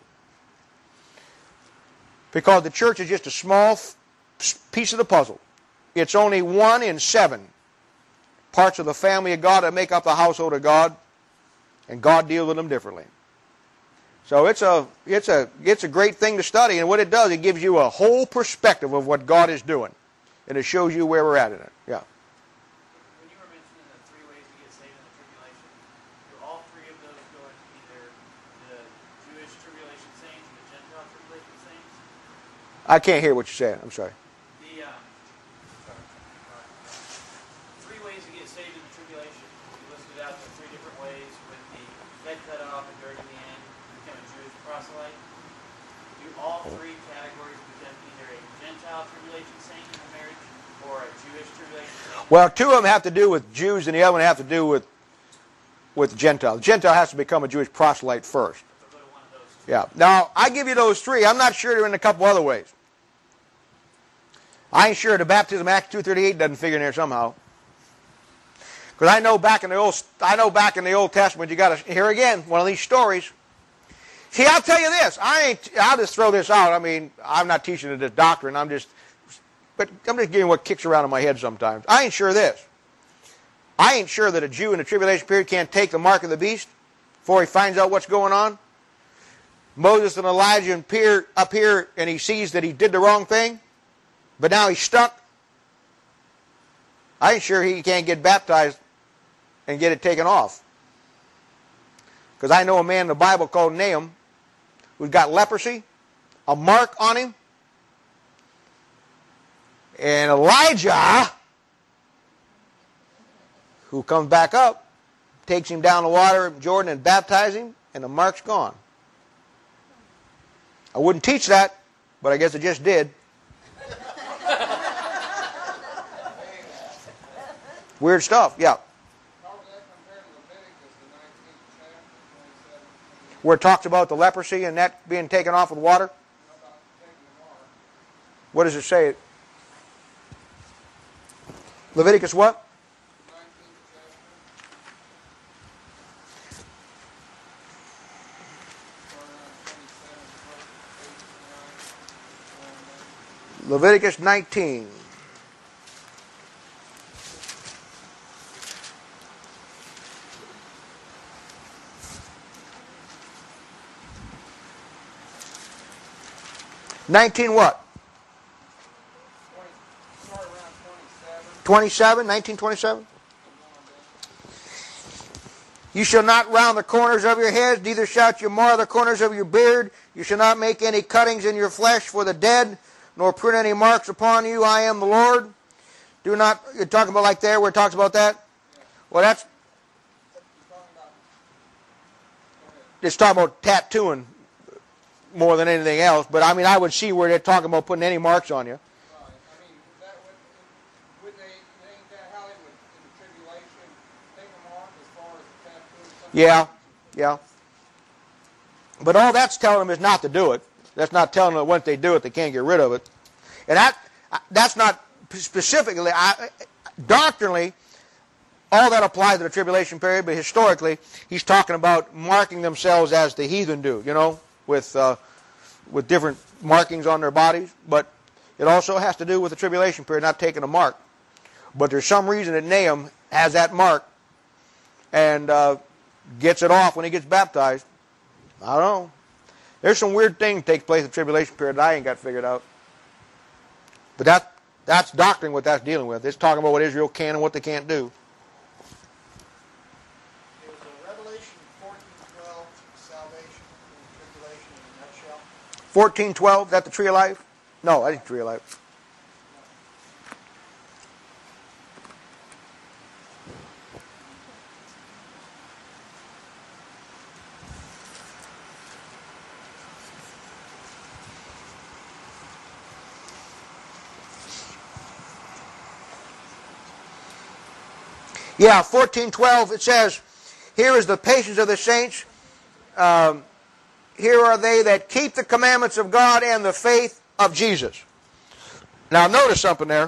Because the church is just a small piece of the puzzle. It's only one in seven parts of the family of God that make up the household of God. And God deals with them differently. So it's a, it's a, it's a great thing to study. And what it does, it gives you a whole perspective of what God is doing. And it shows you where we're at in it. Yeah. When you were mentioning the three ways to get saved in the tribulation, do all three of those go into either the Jewish tribulation saints and the Gentile tribulation saints? I can't hear what you're saying. I'm sorry. The um, three ways to get saved in the tribulation. You listed out the three different ways with the head cut off and dirt in the end, become a Jewish proselyte. Do all three categories become either a Gentile tribulation saint in a marriage or a Jewish tribulation saint? Well, two of them have to do with Jews and the other one have to do with with Gentile. The Gentile has to become a Jewish proselyte first. So go to one of those two. Yeah. Now, I give you those three. I'm not sure they're in a couple other ways. I ain't sure the baptism Acts two thirty-eight doesn't figure in there somehow. Because I know back in the old I know back in the Old Testament you got to hear again one of these stories. See, I'll tell you this. I ain't. I'll just throw this out. I mean, I'm not teaching this doctrine. I'm just, but I'm just giving what kicks around in my head sometimes. I ain't sure of this. I ain't sure that a Jew in the tribulation period can't take the mark of the beast before he finds out what's going on. Moses and Elijah appear up here, and he sees that he did the wrong thing, but now he's stuck. I ain't sure he can't get baptized and get it taken off. Because I know a man in the Bible called Nahum who's got leprosy, a mark on him. And Elijah, who comes back up, takes him down the water of Jordan and baptizes him, and the mark's gone. I wouldn't teach that, but I guess I just did. Weird stuff, yeah. Where it talks about the leprosy and that being taken off with water? What does it say? Leviticus what? Leviticus nineteen. Nineteen what? Twenty-seven. Nineteen twenty-seven. You shall not round the corners of your heads, neither shalt you mar the corners of your beard. You shall not make any cuttings in your flesh for the dead, nor print any marks upon you. I am the Lord. Do not. You're talking about like there where it talks about that. Well, that's. It's talking about tattooing more than anything else, but I mean, I would see where they're talking about putting any marks on you. Right. I mean, that would, would they, ain't that how they would, in the tribulation, take a mark as far as the tattoo? Yeah, yeah. But all that's telling them is not to do it. That's not telling them that once they do it, they can't get rid of it. And that that's not specifically, I, doctrinally, all that applies to the tribulation period, but historically, he's talking about marking themselves as the heathen do, you know, with uh, with different markings on their bodies, but it also has to do with the tribulation period, not taking a mark. But there's some reason that Nahum has that mark and uh, gets it off when he gets baptized. I don't know. There's some weird thing that takes place in the tribulation period that I ain't got figured out. But that, that's doctrine what that's dealing with. It's talking about what Israel can and what they can't do. It was a Revelation fourteen twelve salvation in the tribulation in a nutshell. fourteen twelve, is that the tree of life? No, I think tree of life. Yeah, fourteen twelve, it says, here is the patience of the saints. Um, here are they that keep the commandments of God and the faith of Jesus. Now notice something there.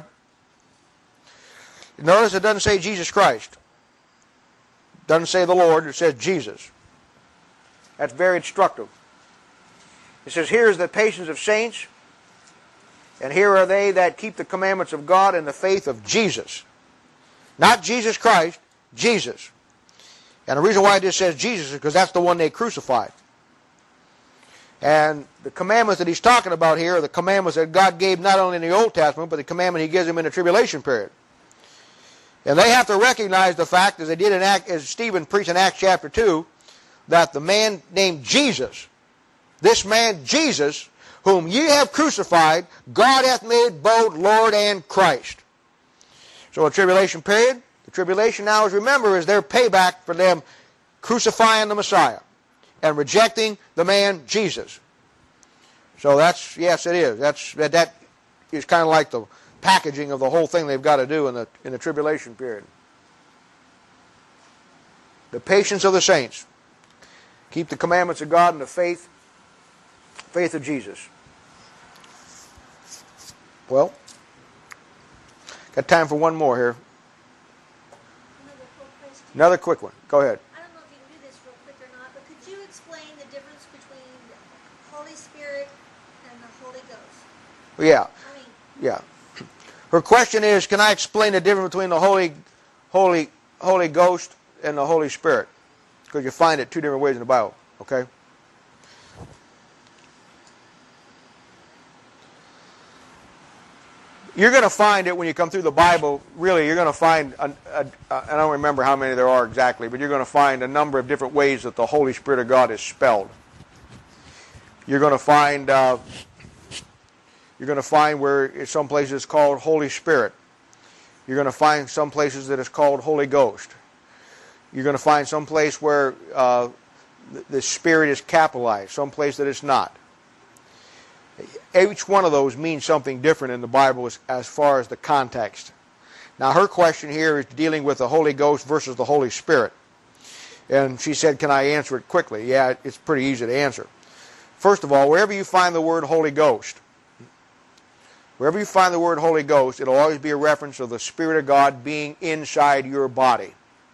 Notice it doesn't say Jesus Christ. It doesn't say the Lord, it says Jesus. That's very instructive. It says, here is the patience of saints, and here are they that keep the commandments of God and the faith of Jesus. Not Jesus Christ, Jesus. And the reason why it just says Jesus is because that's the one they crucified. And the commandments that he's talking about here are the commandments that God gave not only in the Old Testament, but the commandment he gives them in the tribulation period. And they have to recognize the fact, as they did in Act, as Stephen preached in Acts chapter two, that the man named Jesus, this man Jesus, whom ye have crucified, God hath made both Lord and Christ. So the tribulation period, the tribulation now is, remember, is their payback for them crucifying the Messiah and rejecting the man Jesus. So that's, yes, it is. That's, that, that is kind of like the packaging of the whole thing they've got to do in the, in the tribulation period. The patience of the saints. Keep the commandments of God and the faith, faith of Jesus. Well, got time for one more here. Another quick question. Another quick one. Go ahead. I don't know if you can do this real quick or not, but could you explain the difference between the Holy Spirit and the Holy Ghost? Yeah, I mean, yeah. Her question is, can I explain the difference between the Holy, Holy, Holy Ghost and the Holy Spirit? Because you find it two different ways in the Bible. Okay. You're going to find it when you come through the Bible, really, you're going to find, a, a, a, I don't remember how many there are exactly, but you're going to find a number of different ways that the Holy Spirit of God is spelled. You're going to find, uh, you're going to find where some places it's called Holy Spirit. You're going to find some places that it's called Holy Ghost. You're going to find some place where uh, the, the Spirit is capitalized, some place that it's not. Each one of those means something different in the Bible as, as far as the context. Now her question here is dealing with the Holy Ghost versus the Holy Spirit. And she said, can I answer it quickly? Yeah, it's pretty easy to answer. First of all, wherever you find the word Holy Ghost, wherever you find the word Holy Ghost, it'll always be a reference of the Spirit of God being inside your body.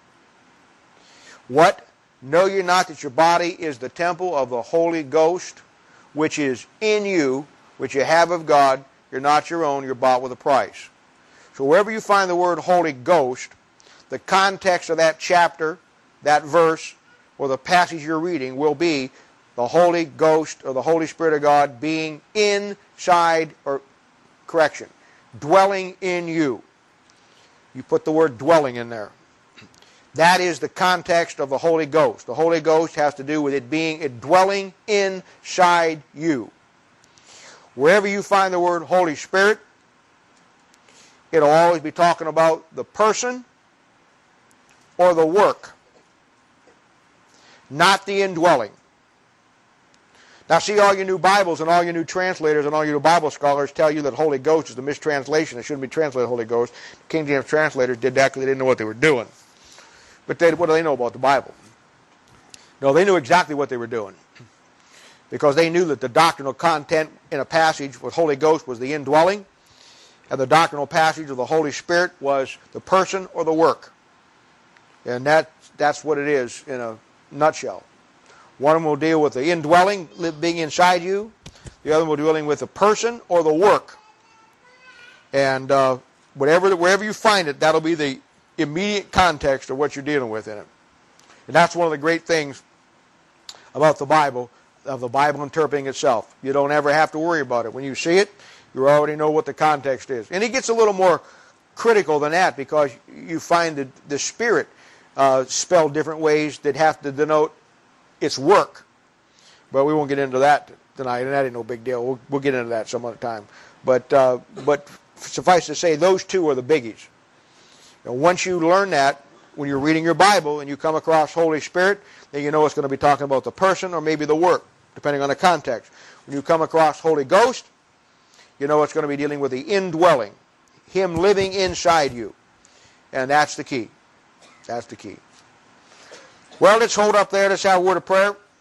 What? Know ye not that your body is the temple of the Holy Ghost, which is in you, which you have of God. You're not your own, you're bought with a price. So wherever you find the word Holy Ghost, the context of that chapter, that verse, or the passage you're reading will be the Holy Ghost or the Holy Spirit of God being inside, or correction, dwelling in you. You put the word dwelling in there. That is the context of the Holy Ghost. The Holy Ghost has to do with it being it dwelling inside you. Wherever you find the word Holy Spirit, it'll always be talking about the person or the work, not the indwelling. Now see, all your new Bibles and all your new translators and all your new Bible scholars tell you that Holy Ghost is a mistranslation. It shouldn't be translated Holy Ghost. The King James translators did that because they didn't know what they were doing. But they, what do they know about the Bible? No, they knew exactly what they were doing. Because they knew that the doctrinal content in a passage with Holy Ghost was the indwelling, and the doctrinal passage of the Holy Spirit was the person or the work. And that that's what it is in a nutshell. One of them will deal with the indwelling, being inside you. The other one will be dealing with the person or the work. And uh, whatever, wherever you find it, that'll be the immediate context of what you're dealing with in it. And that's one of the great things about the Bible, of the Bible interpreting itself. You don't ever have to worry about it. When you see it, you already know what the context is. And it gets a little more critical than that because you find the, the Spirit uh, spelled different ways that have to denote its work. But we won't get into that tonight, and that ain't no big deal. We'll, we'll get into that some other time. But, uh, but suffice to say, those two are the biggies. Now, once you learn that, when you're reading your Bible and you come across Holy Spirit, then you know it's going to be talking about the person or maybe the work, depending on the context. When you come across Holy Ghost, you know it's going to be dealing with the indwelling, Him living inside you. And that's the key. That's the key. Well, let's hold up there. Let's have a word of prayer.